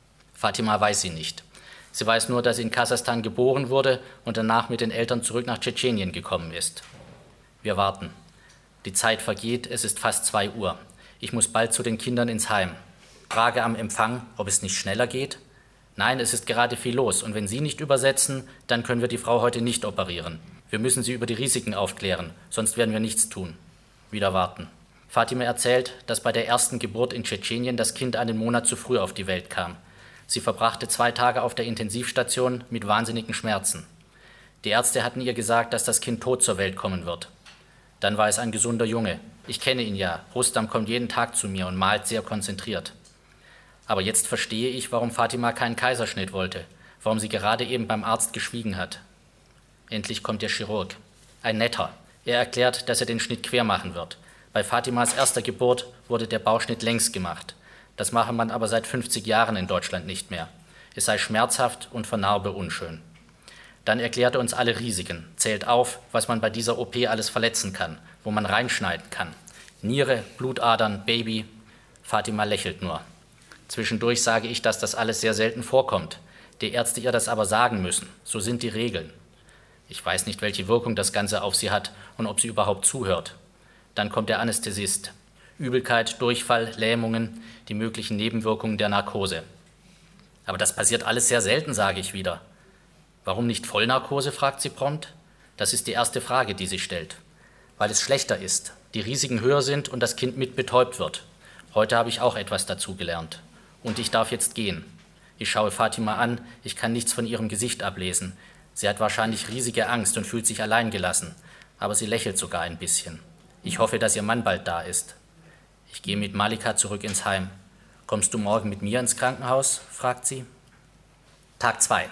Fatima weiß sie nicht. Sie weiß nur, dass sie in Kasachstan geboren wurde und danach mit den Eltern zurück nach Tschetschenien gekommen ist. Wir warten. Die Zeit vergeht, es ist fast 2 Uhr. Ich muss bald zu den Kindern ins Heim. Frage am Empfang, ob es nicht schneller geht. Nein, es ist gerade viel los und wenn Sie nicht übersetzen, dann können wir die Frau heute nicht operieren. Wir müssen sie über die Risiken aufklären, sonst werden wir nichts tun. Wieder warten. Fatima erzählt, dass bei der ersten Geburt in Tschetschenien das Kind einen Monat zu früh auf die Welt kam. Sie verbrachte 2 Tage auf der Intensivstation mit wahnsinnigen Schmerzen. Die Ärzte hatten ihr gesagt, dass das Kind tot zur Welt kommen wird. Dann war es ein gesunder Junge. Ich kenne ihn ja. Rustam kommt jeden Tag zu mir und malt sehr konzentriert. Aber jetzt verstehe ich, warum Fatima keinen Kaiserschnitt wollte, warum sie gerade eben beim Arzt geschwiegen hat. Endlich kommt der Chirurg. Ein netter. Er erklärt, dass er den Schnitt quer machen wird. Bei Fatimas erster Geburt wurde der Bauchschnitt längs gemacht. Das mache man aber seit 50 Jahren in Deutschland nicht mehr. Es sei schmerzhaft und vernarbe unschön. Dann erklärt er uns alle Risiken, zählt auf, was man bei dieser OP alles verletzen kann, wo man reinschneiden kann. Niere, Blutadern, Baby. Fatima lächelt nur. Zwischendurch sage ich, dass das alles sehr selten vorkommt. Die Ärzte ihr das aber sagen müssen. So sind die Regeln. Ich weiß nicht, welche Wirkung das Ganze auf sie hat und ob sie überhaupt zuhört. Dann kommt der Anästhesist. Übelkeit, Durchfall, Lähmungen, die möglichen Nebenwirkungen der Narkose. Aber das passiert alles sehr selten, sage ich wieder. Warum nicht Vollnarkose, fragt sie prompt. Das ist die erste Frage, die sie stellt. Weil es schlechter ist, die Risiken höher sind und das Kind mit betäubt wird. Heute habe ich auch etwas dazugelernt. Und ich darf jetzt gehen. Ich schaue Fatima an, ich kann nichts von ihrem Gesicht ablesen. Sie hat wahrscheinlich riesige Angst und fühlt sich alleingelassen. Aber sie lächelt sogar ein bisschen. Ich hoffe, dass ihr Mann bald da ist. Ich gehe mit Malika zurück ins Heim. Kommst du morgen mit mir ins Krankenhaus? Fragt sie. Tag 2.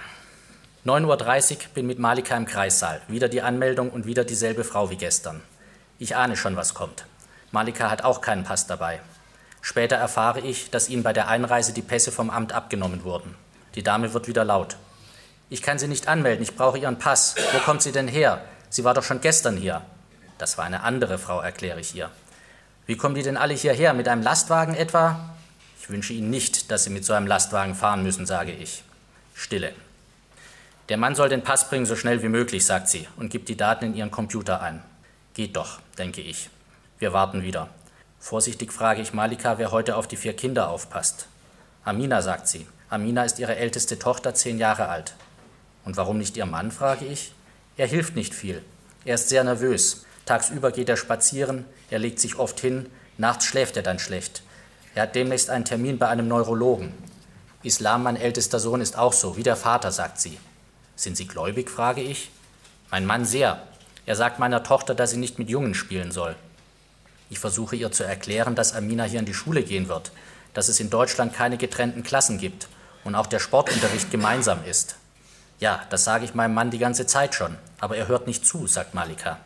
9:30 Uhr, bin mit Malika im Kreissaal. Wieder die Anmeldung und wieder dieselbe Frau wie gestern. Ich ahne schon, was kommt. Malika hat auch keinen Pass dabei. Später erfahre ich, dass ihnen bei der Einreise die Pässe vom Amt abgenommen wurden. Die Dame wird wieder laut. Ich kann sie nicht anmelden, ich brauche ihren Pass. Wo kommt sie denn her? Sie war doch schon gestern hier. Das war eine andere Frau, erkläre ich ihr. Wie kommen die denn alle hierher? Mit einem Lastwagen etwa? Ich wünsche Ihnen nicht, dass Sie mit so einem Lastwagen fahren müssen, sage ich. Stille. Der Mann soll den Pass bringen, so schnell wie möglich, sagt sie und gibt die Daten in ihren Computer ein. Geht doch, denke ich. Wir warten wieder. Vorsichtig frage ich Malika, wer heute auf die 4 Kinder aufpasst. Amina, sagt sie. Amina ist ihre älteste Tochter, 10 Jahre alt. Und warum nicht ihr Mann, frage ich. Er hilft nicht viel. Er ist sehr nervös. Tagsüber geht er spazieren, er legt sich oft hin, nachts schläft er dann schlecht. Er hat demnächst einen Termin bei einem Neurologen. Islam, mein ältester Sohn, ist auch so, wie der Vater, sagt sie. Sind Sie gläubig, frage ich. Mein Mann sehr. Er sagt meiner Tochter, dass sie nicht mit Jungen spielen soll. Ich versuche ihr zu erklären, dass Amina hier in die Schule gehen wird, dass es in Deutschland keine getrennten Klassen gibt und auch der Sportunterricht gemeinsam ist. Ja, das sage ich meinem Mann die ganze Zeit schon, aber er hört nicht zu, sagt Malika.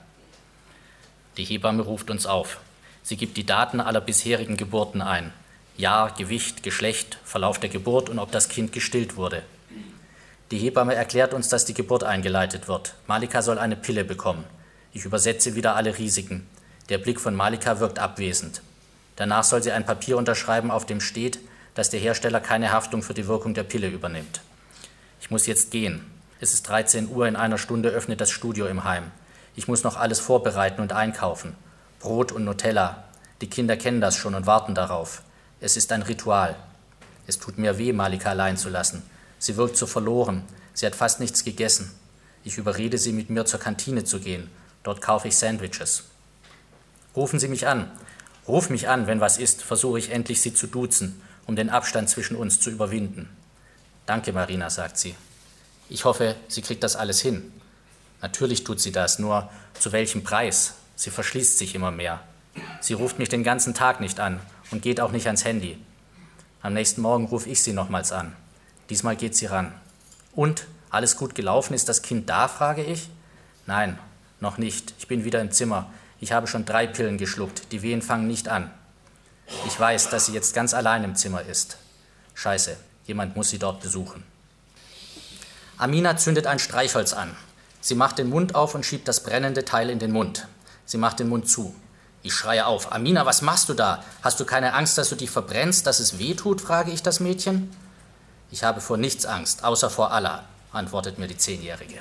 Die Hebamme ruft uns auf. Sie gibt die Daten aller bisherigen Geburten ein. Jahr, Gewicht, Geschlecht, Verlauf der Geburt und ob das Kind gestillt wurde. Die Hebamme erklärt uns, dass die Geburt eingeleitet wird. Malika soll eine Pille bekommen. Ich übersetze wieder alle Risiken. Der Blick von Malika wirkt abwesend. Danach soll sie ein Papier unterschreiben, auf dem steht, dass der Hersteller keine Haftung für die Wirkung der Pille übernimmt. Ich muss jetzt gehen. Es ist 13 Uhr, in einer Stunde öffnet das Studio im Heim. Ich muss noch alles vorbereiten und einkaufen. Brot und Nutella. Die Kinder kennen das schon und warten darauf. Es ist ein Ritual. Es tut mir weh, Malika allein zu lassen. Sie wirkt so verloren. Sie hat fast nichts gegessen. Ich überrede sie, mit mir zur Kantine zu gehen. Dort kaufe ich Sandwiches. Rufen Sie mich an. Ruf mich an, wenn was ist, versuche ich endlich, Sie zu duzen, um den Abstand zwischen uns zu überwinden. Danke, Marina, sagt sie. Ich hoffe, sie kriegt das alles hin. Natürlich tut sie das, nur zu welchem Preis? Sie verschließt sich immer mehr. Sie ruft mich den ganzen Tag nicht an und geht auch nicht ans Handy. Am nächsten Morgen rufe ich sie nochmals an. Diesmal geht sie ran. Und, alles gut gelaufen, ist das Kind da, frage ich? Nein, noch nicht. Ich bin wieder im Zimmer. Ich habe schon 3 Pillen geschluckt. Die Wehen fangen nicht an. Ich weiß, dass sie jetzt ganz allein im Zimmer ist. Scheiße, jemand muss sie dort besuchen. Amina zündet ein Streichholz an. Sie macht den Mund auf und schiebt das brennende Teil in den Mund. Sie macht den Mund zu. Ich schreie auf. Amina, was machst du da? Hast du keine Angst, dass du dich verbrennst, dass es weh tut, frage ich das Mädchen. Ich habe vor nichts Angst, außer vor Allah, antwortet mir die 10-Jährige.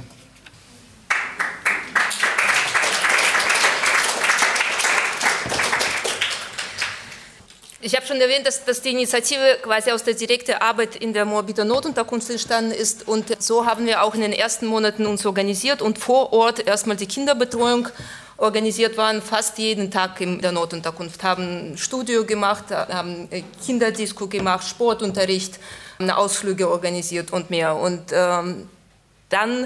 Ich habe schon erwähnt, dass die Initiative quasi aus der direkten Arbeit in der Moabiter Notunterkunft entstanden ist. Und so haben wir auch in den ersten Monaten uns organisiert und vor Ort erstmal die Kinderbetreuung organisiert, waren fast jeden Tag in der Notunterkunft, haben ein Studio gemacht, haben Kinderdisco gemacht, Sportunterricht, Ausflüge organisiert und mehr. Und dann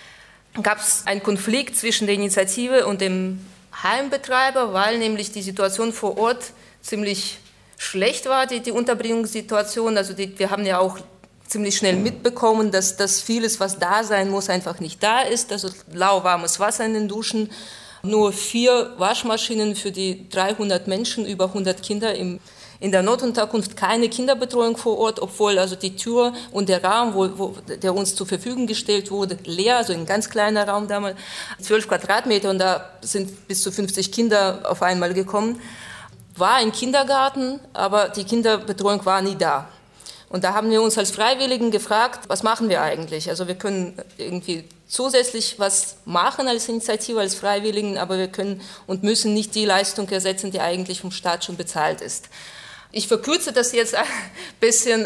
gab es einen Konflikt zwischen der Initiative und dem Heimbetreiber, weil nämlich die Situation vor Ort ziemlich schlecht war, die Unterbringungssituation. Also wir haben ja auch ziemlich schnell mitbekommen, dass vieles, was da sein muss, einfach nicht da ist. Also lauwarmes Wasser in den Duschen, nur 4 Waschmaschinen für die 300 Menschen, über 100 Kinder in der Notunterkunft, keine Kinderbetreuung vor Ort, obwohl also die Tür und der Raum, der uns zur Verfügung gestellt wurde, leer, also ein ganz kleiner Raum damals, 12 Quadratmeter und da sind bis zu 50 Kinder auf einmal gekommen. War ein Kindergarten, aber die Kinderbetreuung war nie da. Und da haben wir uns als Freiwilligen gefragt, was machen wir eigentlich? Also wir können irgendwie zusätzlich was machen als Initiative, als Freiwilligen, aber wir können und müssen nicht die Leistung ersetzen, die eigentlich vom Staat schon bezahlt ist. Ich verkürze das jetzt ein bisschen.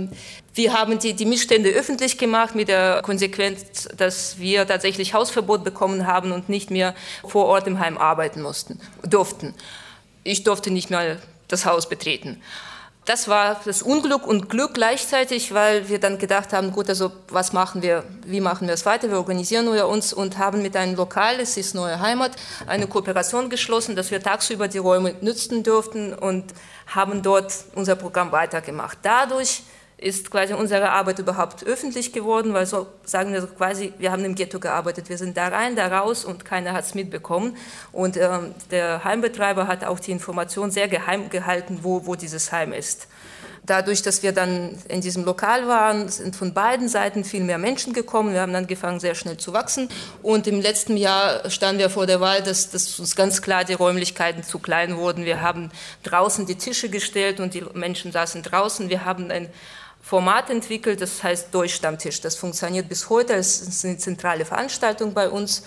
Wir haben die Missstände öffentlich gemacht mit der Konsequenz, dass wir tatsächlich Hausverbot bekommen haben und nicht mehr vor Ort im Heim arbeiten durften. Ich durfte nicht mehr das Haus betreten. Das war das Unglück und Glück gleichzeitig, weil wir dann gedacht haben, gut, also was machen wir, wie machen wir es weiter? Wir organisieren uns und haben mit einem Lokal, es ist Neue Heimat, eine Kooperation geschlossen, dass wir tagsüber die Räume nutzen durften und haben dort unser Programm weitergemacht. Dadurch ist quasi unsere Arbeit überhaupt öffentlich geworden, weil so sagen wir so quasi, wir haben im Ghetto gearbeitet, wir sind da rein, da raus und keiner hat es mitbekommen. Und der Heimbetreiber hat auch die Information sehr geheim gehalten, wo dieses Heim ist. Dadurch, dass wir dann in diesem Lokal waren, sind von beiden Seiten viel mehr Menschen gekommen. Wir haben dann angefangen, sehr schnell zu wachsen. Und im letzten Jahr standen wir vor der Wahl, dass uns ganz klar die Räumlichkeiten zu klein wurden. Wir haben draußen die Tische gestellt und die Menschen saßen draußen. Wir haben ein Format entwickelt, das heißt Deutschstammtisch. Das funktioniert bis heute, es ist eine zentrale Veranstaltung bei uns.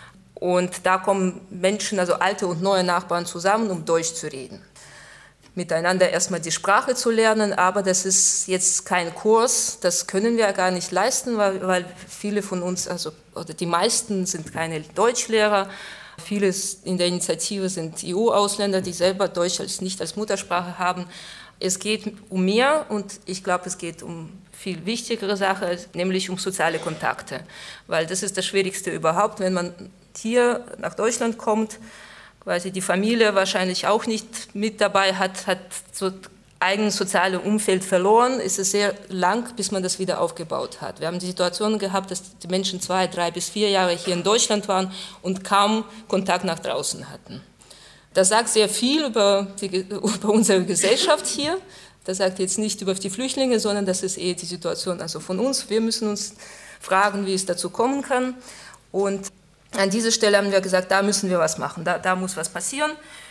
Und da kommen Menschen, also alte und neue Nachbarn zusammen, um Deutsch zu reden. Miteinander erstmal die Sprache zu lernen, aber das ist jetzt kein Kurs, das können wir gar nicht leisten, weil viele von uns, oder die meisten sind keine Deutschlehrer. Viele in der Initiative sind EU-Ausländer, die selber Deutsch nicht als Muttersprache haben. Es geht um mehr und ich glaube, es geht um viel wichtigere Sache, nämlich um soziale Kontakte. Weil das ist das Schwierigste überhaupt, wenn man hier nach Deutschland kommt, quasi die Familie wahrscheinlich auch nicht mit dabei hat so eigenes soziales Umfeld verloren, ist es sehr lang, bis man das wieder aufgebaut hat. Wir haben die Situation gehabt, dass die Menschen 2, 3 bis 4 Jahre hier in Deutschland waren und kaum Kontakt nach draußen hatten. Das sagt sehr viel über unsere Gesellschaft hier. Das sagt jetzt nicht über die Flüchtlinge, sondern das ist eher die Situation von uns. Wir müssen uns fragen, wie es dazu kommen kann. Und an dieser Stelle haben wir gesagt, da müssen wir was machen, da muss was passieren.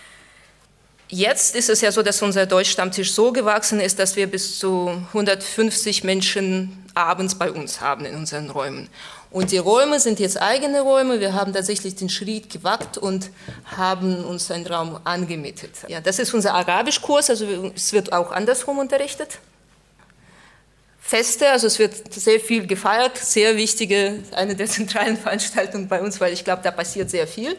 Jetzt ist es ja so, dass unser Deutschstammtisch so gewachsen ist, dass wir bis zu 150 Menschen abends bei uns haben in unseren Räumen. Und die Räume sind jetzt eigene Räume. Wir haben tatsächlich den Schritt gewagt und haben uns einen Raum angemietet. Ja, das ist unser Arabischkurs, also es wird auch andersrum unterrichtet. Feste, also es wird sehr viel gefeiert, sehr wichtige, eine der zentralen Veranstaltungen bei uns, weil ich glaube, da passiert sehr viel.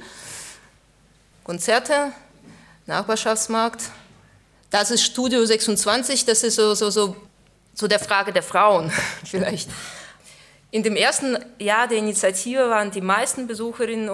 Konzerte, Nachbarschaftsmarkt. Das ist Studio 26, das ist so der Frage der Frauen vielleicht. In dem ersten Jahr der Initiative waren die meisten Besucherinnen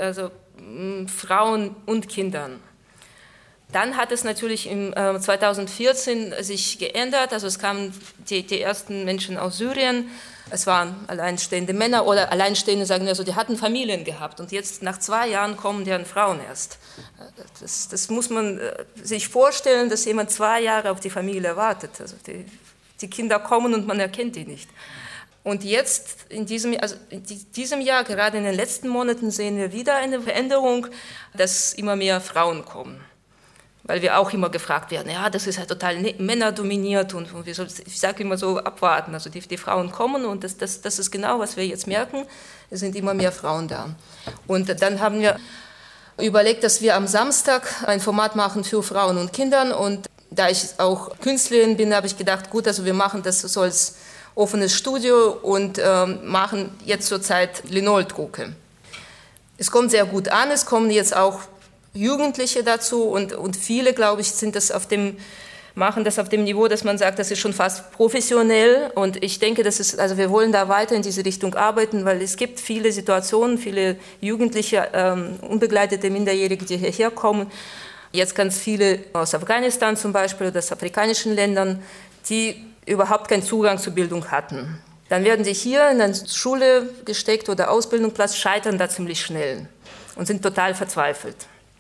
Frauen und Kindern. Dann hat es natürlich im 2014 sich geändert, also es kamen die ersten Menschen aus Syrien, es waren alleinstehende Männer oder Alleinstehende, sagen wir so, die hatten Familien gehabt und jetzt nach 2 Jahren kommen deren Frauen erst. Das muss man sich vorstellen, dass jemand 2 Jahre auf die Familie wartet, also die Kinder kommen und man erkennt die nicht. Und jetzt, in diesem Jahr, gerade in den letzten Monaten, sehen wir wieder eine Veränderung, dass immer mehr Frauen kommen. Weil wir auch immer gefragt werden, ja, das ist ja total männerdominiert und ich sage immer so, abwarten. Also die Frauen kommen und das ist genau, was wir jetzt merken, es sind immer mehr Frauen da. Und dann haben wir überlegt, dass wir am Samstag ein Format machen für Frauen und Kinder und da ich auch Künstlerin bin, habe ich gedacht, gut, also wir machen das so als offenes Studio und machen jetzt zurzeit Linoldrucke. Es kommt sehr gut an, es kommen jetzt auch Jugendliche dazu und viele, glaube ich, machen das auf dem Niveau, dass man sagt, das ist schon fast professionell und ich denke, wir wollen da weiter in diese Richtung arbeiten, weil es gibt viele Situationen, viele Jugendliche, unbegleitete Minderjährige, die hierher kommen, jetzt ganz viele aus Afghanistan zum Beispiel oder aus afrikanischen Ländern, die überhaupt keinen Zugang zur Bildung hatten. Dann werden sie hier in eine Schule gesteckt oder Ausbildungsplatz, scheitern da ziemlich schnell und sind total verzweifelt.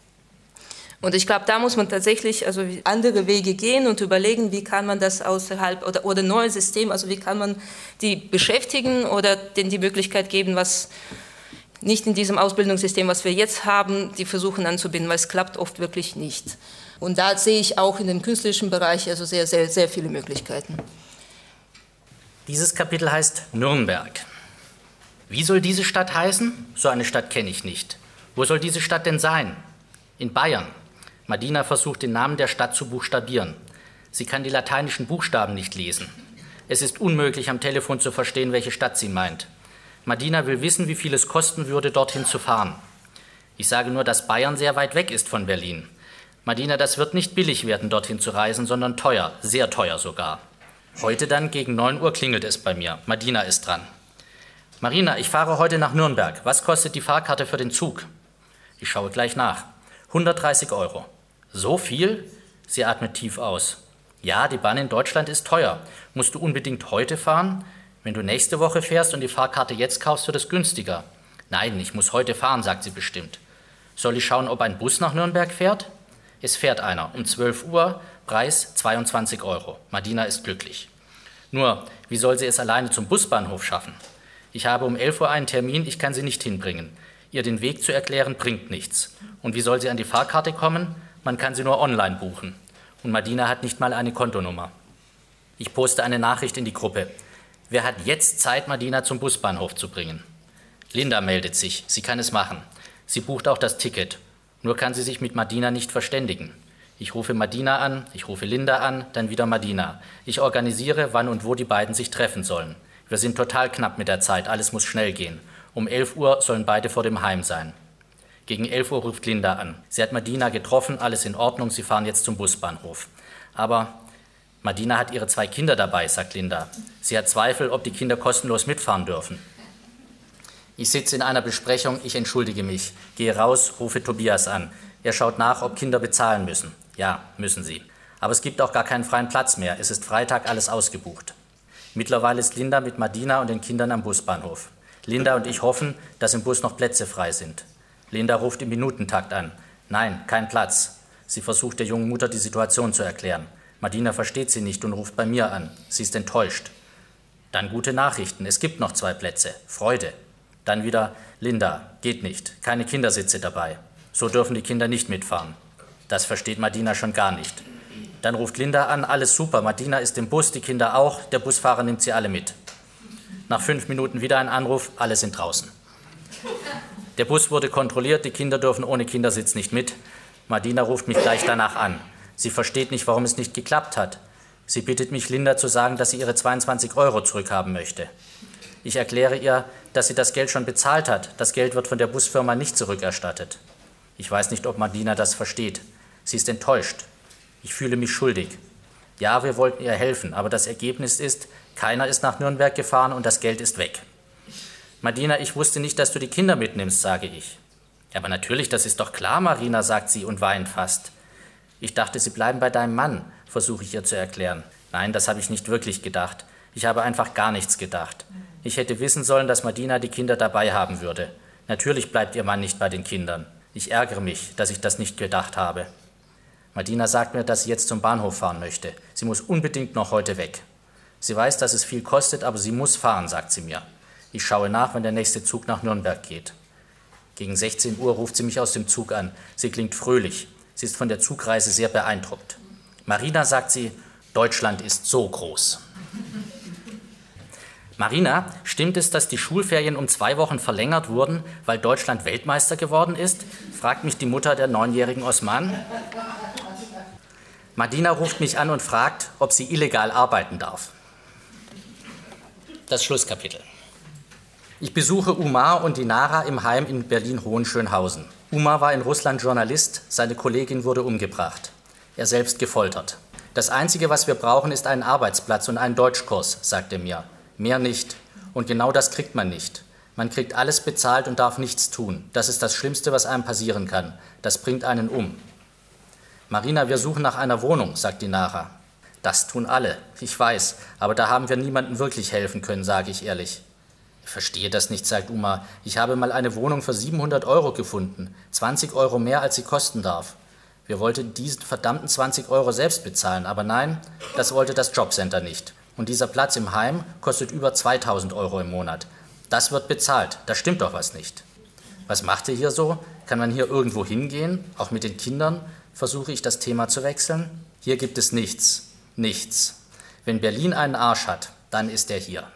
Und ich glaube, da muss man tatsächlich andere Wege gehen und überlegen, wie kann man das außerhalb oder neue System, also wie kann man die beschäftigen oder denen die Möglichkeit geben, was nicht in diesem Ausbildungssystem, was wir jetzt haben, die versuchen anzubinden, weil es klappt oft wirklich nicht. Und da sehe ich auch in dem künstlerischen Bereich sehr, sehr, sehr viele Möglichkeiten. Dieses Kapitel heißt Nürnberg. Wie soll diese Stadt heißen? So eine Stadt kenne ich nicht. Wo soll diese Stadt denn sein? In Bayern. Madina versucht, den Namen der Stadt zu buchstabieren. Sie kann die lateinischen Buchstaben nicht lesen. Es ist unmöglich, am Telefon zu verstehen, welche Stadt sie meint. Madina will wissen, wie viel es kosten würde, dorthin zu fahren. Ich sage nur, dass Bayern sehr weit weg ist von Berlin. Madina, das wird nicht billig werden, dorthin zu reisen, sondern teuer, sehr teuer sogar. Heute dann gegen 9 Uhr klingelt es bei mir. Madina ist dran. Marina, ich fahre heute nach Nürnberg. Was kostet die Fahrkarte für den Zug? Ich schaue gleich nach. 130 €. So viel? Sie atmet tief aus. Ja, die Bahn in Deutschland ist teuer. Musst du unbedingt heute fahren? Wenn du nächste Woche fährst und die Fahrkarte jetzt kaufst, wird es günstiger. Nein, ich muss heute fahren, sagt sie bestimmt. Soll ich schauen, ob ein Bus nach Nürnberg fährt? Es fährt einer, um 12 Uhr, Preis 22 €. Madina ist glücklich. Nur, wie soll sie es alleine zum Busbahnhof schaffen? Ich habe um 11 Uhr einen Termin, ich kann sie nicht hinbringen. Ihr den Weg zu erklären, bringt nichts. Und wie soll sie an die Fahrkarte kommen? Man kann sie nur online buchen. Und Madina hat nicht mal eine Kontonummer. Ich poste eine Nachricht in die Gruppe. Wer hat jetzt Zeit, Madina zum Busbahnhof zu bringen? Linda meldet sich, sie kann es machen. Sie bucht auch das Ticket. Nur kann sie sich mit Madina nicht verständigen. Ich rufe Madina an, ich rufe Linda an, dann wieder Madina. Ich organisiere, wann und wo die beiden sich treffen sollen. Wir sind total knapp mit der Zeit, alles muss schnell gehen. Um 11 Uhr sollen beide vor dem Heim sein. Gegen 11 Uhr ruft Linda an. Sie hat Madina getroffen, alles in Ordnung, sie fahren jetzt zum Busbahnhof. Aber Madina hat ihre 2 Kinder dabei, sagt Linda. Sie hat Zweifel, ob die Kinder kostenlos mitfahren dürfen. Ich sitze in einer Besprechung, ich entschuldige mich, gehe raus, rufe Tobias an. Er schaut nach, ob Kinder bezahlen müssen. Ja, müssen sie. Aber es gibt auch gar keinen freien Platz mehr. Es ist Freitag, alles ausgebucht. Mittlerweile ist Linda mit Madina und den Kindern am Busbahnhof. Linda und ich hoffen, dass im Bus noch Plätze frei sind. Linda ruft im Minutentakt an. Nein, kein Platz. Sie versucht der jungen Mutter die Situation zu erklären. Madina versteht sie nicht und ruft bei mir an. Sie ist enttäuscht. Dann gute Nachrichten. Es gibt noch 2 Plätze. Freude. Dann wieder Linda. Geht nicht. Keine Kindersitze dabei. So dürfen die Kinder nicht mitfahren. Das versteht Madina schon gar nicht. Dann ruft Linda an. Alles super. Madina ist im Bus, die Kinder auch. Der Busfahrer nimmt sie alle mit. Nach 5 Minuten wieder ein Anruf. Alle sind draußen. Der Bus wurde kontrolliert. Die Kinder dürfen ohne Kindersitz nicht mit. Madina ruft mich gleich danach an. Sie versteht nicht, warum es nicht geklappt hat. Sie bittet mich, Linda zu sagen, dass sie ihre 22 € zurückhaben möchte. Ich erkläre ihr, dass sie das Geld schon bezahlt hat. Das Geld wird von der Busfirma nicht zurückerstattet. Ich weiß nicht, ob Madina das versteht. Sie ist enttäuscht. Ich fühle mich schuldig. Ja, wir wollten ihr helfen, aber das Ergebnis ist, keiner ist nach Nürnberg gefahren und das Geld ist weg. Madina, ich wusste nicht, dass du die Kinder mitnimmst, sage ich. Ja, aber natürlich, das ist doch klar, Marina, sagt sie und weint fast. Ich dachte, sie bleiben bei deinem Mann, versuche ich ihr zu erklären. Nein, das habe ich nicht wirklich gedacht. Ich habe einfach gar nichts gedacht. Ich hätte wissen sollen, dass Madina die Kinder dabei haben würde. Natürlich bleibt ihr Mann nicht bei den Kindern. Ich ärgere mich, dass ich das nicht gedacht habe. Madina sagt mir, dass sie jetzt zum Bahnhof fahren möchte. Sie muss unbedingt noch heute weg. Sie weiß, dass es viel kostet, aber sie muss fahren, sagt sie mir. Ich schaue nach, wenn der nächste Zug nach Nürnberg geht. Gegen 16 Uhr ruft sie mich aus dem Zug an. Sie klingt fröhlich. Sie ist von der Zugreise sehr beeindruckt. Marina, sagt sie, Deutschland ist so groß. Marina, stimmt es, dass die Schulferien um 2 Wochen verlängert wurden, weil Deutschland Weltmeister geworden ist? Fragt mich die Mutter der 9-jährigen Osman. Madina ruft mich an und fragt, ob sie illegal arbeiten darf. Das Schlusskapitel. Ich besuche Umar und Dinara im Heim in Berlin-Hohenschönhausen. Umar war in Russland Journalist, seine Kollegin wurde umgebracht. Er selbst gefoltert. Das Einzige, was wir brauchen, ist einen Arbeitsplatz und einen Deutschkurs, sagt er mir. Mehr nicht. Und genau das kriegt man nicht. Man kriegt alles bezahlt und darf nichts tun. Das ist das Schlimmste, was einem passieren kann. Das bringt einen um. Marina, wir suchen nach einer Wohnung, sagt Dinara. Das tun alle, ich weiß, aber da haben wir niemandem wirklich helfen können, sage ich ehrlich. Ich verstehe das nicht, sagt Umar. Ich habe mal eine Wohnung für 700 € gefunden. 20 € mehr, als sie kosten darf. Wir wollten diesen verdammten 20 € selbst bezahlen, aber nein, das wollte das Jobcenter nicht. Und dieser Platz im Heim kostet über 2000 € im Monat. Das wird bezahlt, da stimmt doch was nicht. Was macht ihr hier so? Kann man hier irgendwo hingehen, auch mit den Kindern? Versuche ich, das Thema zu wechseln. Hier gibt es nichts, nichts. Wenn Berlin einen Arsch hat, dann ist er hier.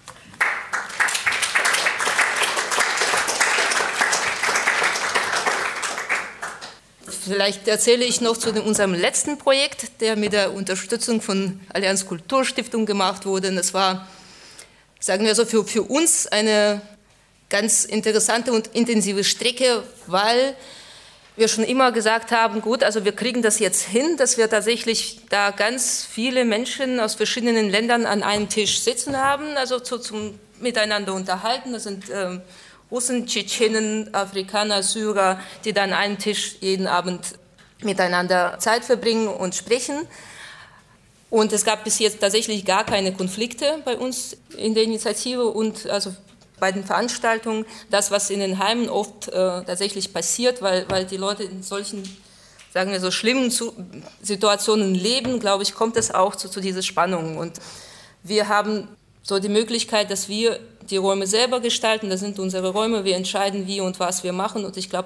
Vielleicht erzähle ich noch zu unserem letzten Projekt, der mit der Unterstützung von Allianz Kulturstiftung gemacht wurde. Und das war, sagen wir so, für uns eine ganz interessante und intensive Strecke, weil wir schon immer gesagt haben, gut, also wir kriegen das jetzt hin, dass wir tatsächlich da ganz viele Menschen aus verschiedenen Ländern an einem Tisch sitzen haben, also zum Miteinander unterhalten. Das sind Russen, Tschetschenen, Afrikaner, Syrer, die dann an einem Tisch jeden Abend miteinander Zeit verbringen und sprechen. Und es gab bis jetzt tatsächlich gar keine Konflikte bei uns in der Initiative und also bei den Veranstaltungen. Das, was in den Heimen oft tatsächlich passiert, weil die Leute in solchen, sagen wir so, schlimmen Situationen leben, glaube ich, kommt es auch zu dieser Spannung. Und wir haben so die Möglichkeit, dass wir die Räume selber gestalten. Das sind unsere Räume, wir entscheiden, wie und was wir machen. Und ich glaube,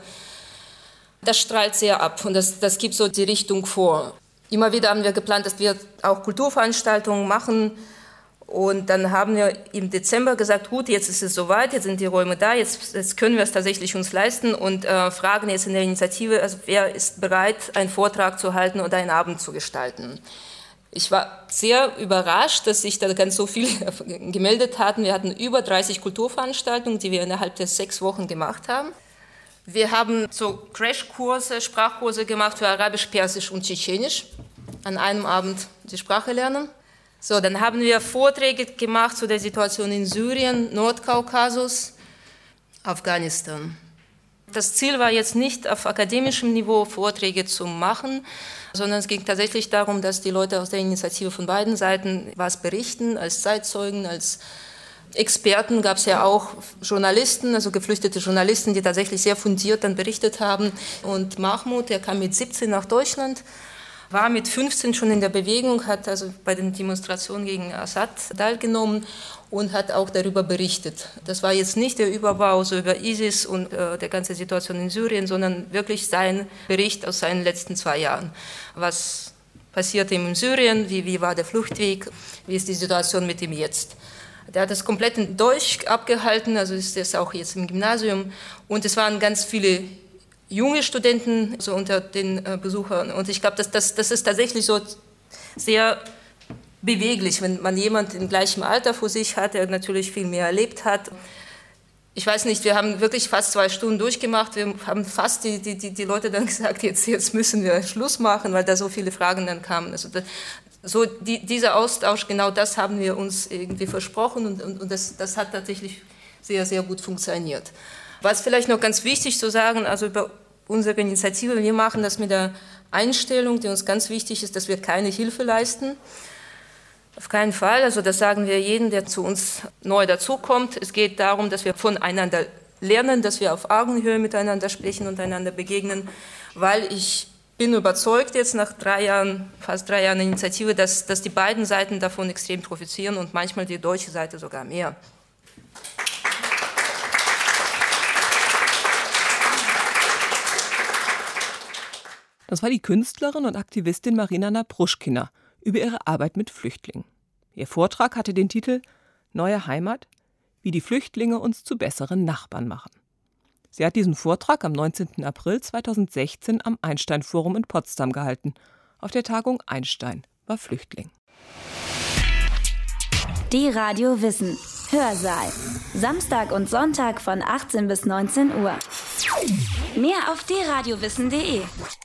das strahlt sehr ab und das gibt so die Richtung vor. Immer wieder haben wir geplant, dass wir auch Kulturveranstaltungen machen. Und dann haben wir im Dezember gesagt, gut, jetzt ist es soweit, jetzt sind die Räume da, jetzt können wir es tatsächlich uns leisten und fragen jetzt in der Initiative, also wer ist bereit, einen Vortrag zu halten oder einen Abend zu gestalten. Ich war sehr überrascht, dass sich da ganz so viele gemeldet hatten. Wir hatten über 30 Kulturveranstaltungen, die wir innerhalb der 6 Wochen gemacht haben. Wir haben so Crashkurse, Sprachkurse gemacht für Arabisch, Persisch und Tschetschenisch. An einem Abend die Sprache lernen. So, dann haben wir Vorträge gemacht zu der Situation in Syrien, Nordkaukasus, Afghanistan. Das Ziel war jetzt nicht auf akademischem Niveau Vorträge zu machen, sondern es ging tatsächlich darum, dass die Leute aus der Initiative von beiden Seiten was berichten, als Zeitzeugen, als Experten. Gab es ja auch Journalisten, also geflüchtete Journalisten, die tatsächlich sehr fundiert dann berichtet haben. Und Mahmoud, der kam mit 17 nach Deutschland, war mit 15 schon in der Bewegung, hat also bei den Demonstrationen gegen Assad teilgenommen und hat auch darüber berichtet. Das war jetzt nicht der Überbau so über ISIS und der ganze Situation in Syrien, sondern wirklich sein Bericht aus seinen letzten 2 Jahren. Was passiert ihm in Syrien, wie war der Fluchtweg, wie ist die Situation mit ihm jetzt. Der hat das komplett in Deutsch abgehalten, also ist das auch jetzt im Gymnasium und es waren ganz viele junge Studenten so unter den Besuchern. Und ich glaube, das ist tatsächlich so sehr beweglich, wenn man jemanden im gleichen Alter vor sich hat, der natürlich viel mehr erlebt hat. Ich weiß nicht, wir haben wirklich fast 2 Stunden durchgemacht. Wir haben fast die Leute dann gesagt, jetzt müssen wir Schluss machen, weil da so viele Fragen dann kamen. Also dieser Austausch, genau das haben wir uns irgendwie versprochen und das hat tatsächlich sehr, sehr gut funktioniert. Was vielleicht noch ganz wichtig zu sagen, also über unsere Initiative, wir machen das mit der Einstellung, die uns ganz wichtig ist, dass wir keine Hilfe leisten. Auf keinen Fall, also das sagen wir jedem, der zu uns neu dazukommt. Es geht darum, dass wir voneinander lernen, dass wir auf Augenhöhe miteinander sprechen und einander begegnen, weil ich bin überzeugt jetzt nach fast 3 Jahren Initiative, dass die beiden Seiten davon extrem profitieren und manchmal die deutsche Seite sogar mehr. Das war die Künstlerin und Aktivistin Marina Napruschkina über ihre Arbeit mit Flüchtlingen. Ihr Vortrag hatte den Titel »Neue Heimat? Wie die Flüchtlinge uns zu besseren Nachbarn machen«. Sie hat diesen Vortrag am 19. April 2016 am Einstein-Forum in Potsdam gehalten. Auf der Tagung Einstein war Flüchtling. Die Radio Wissen Hörsaal. Samstag und Sonntag von 18 bis 19 Uhr. Mehr auf dradiowissen.de.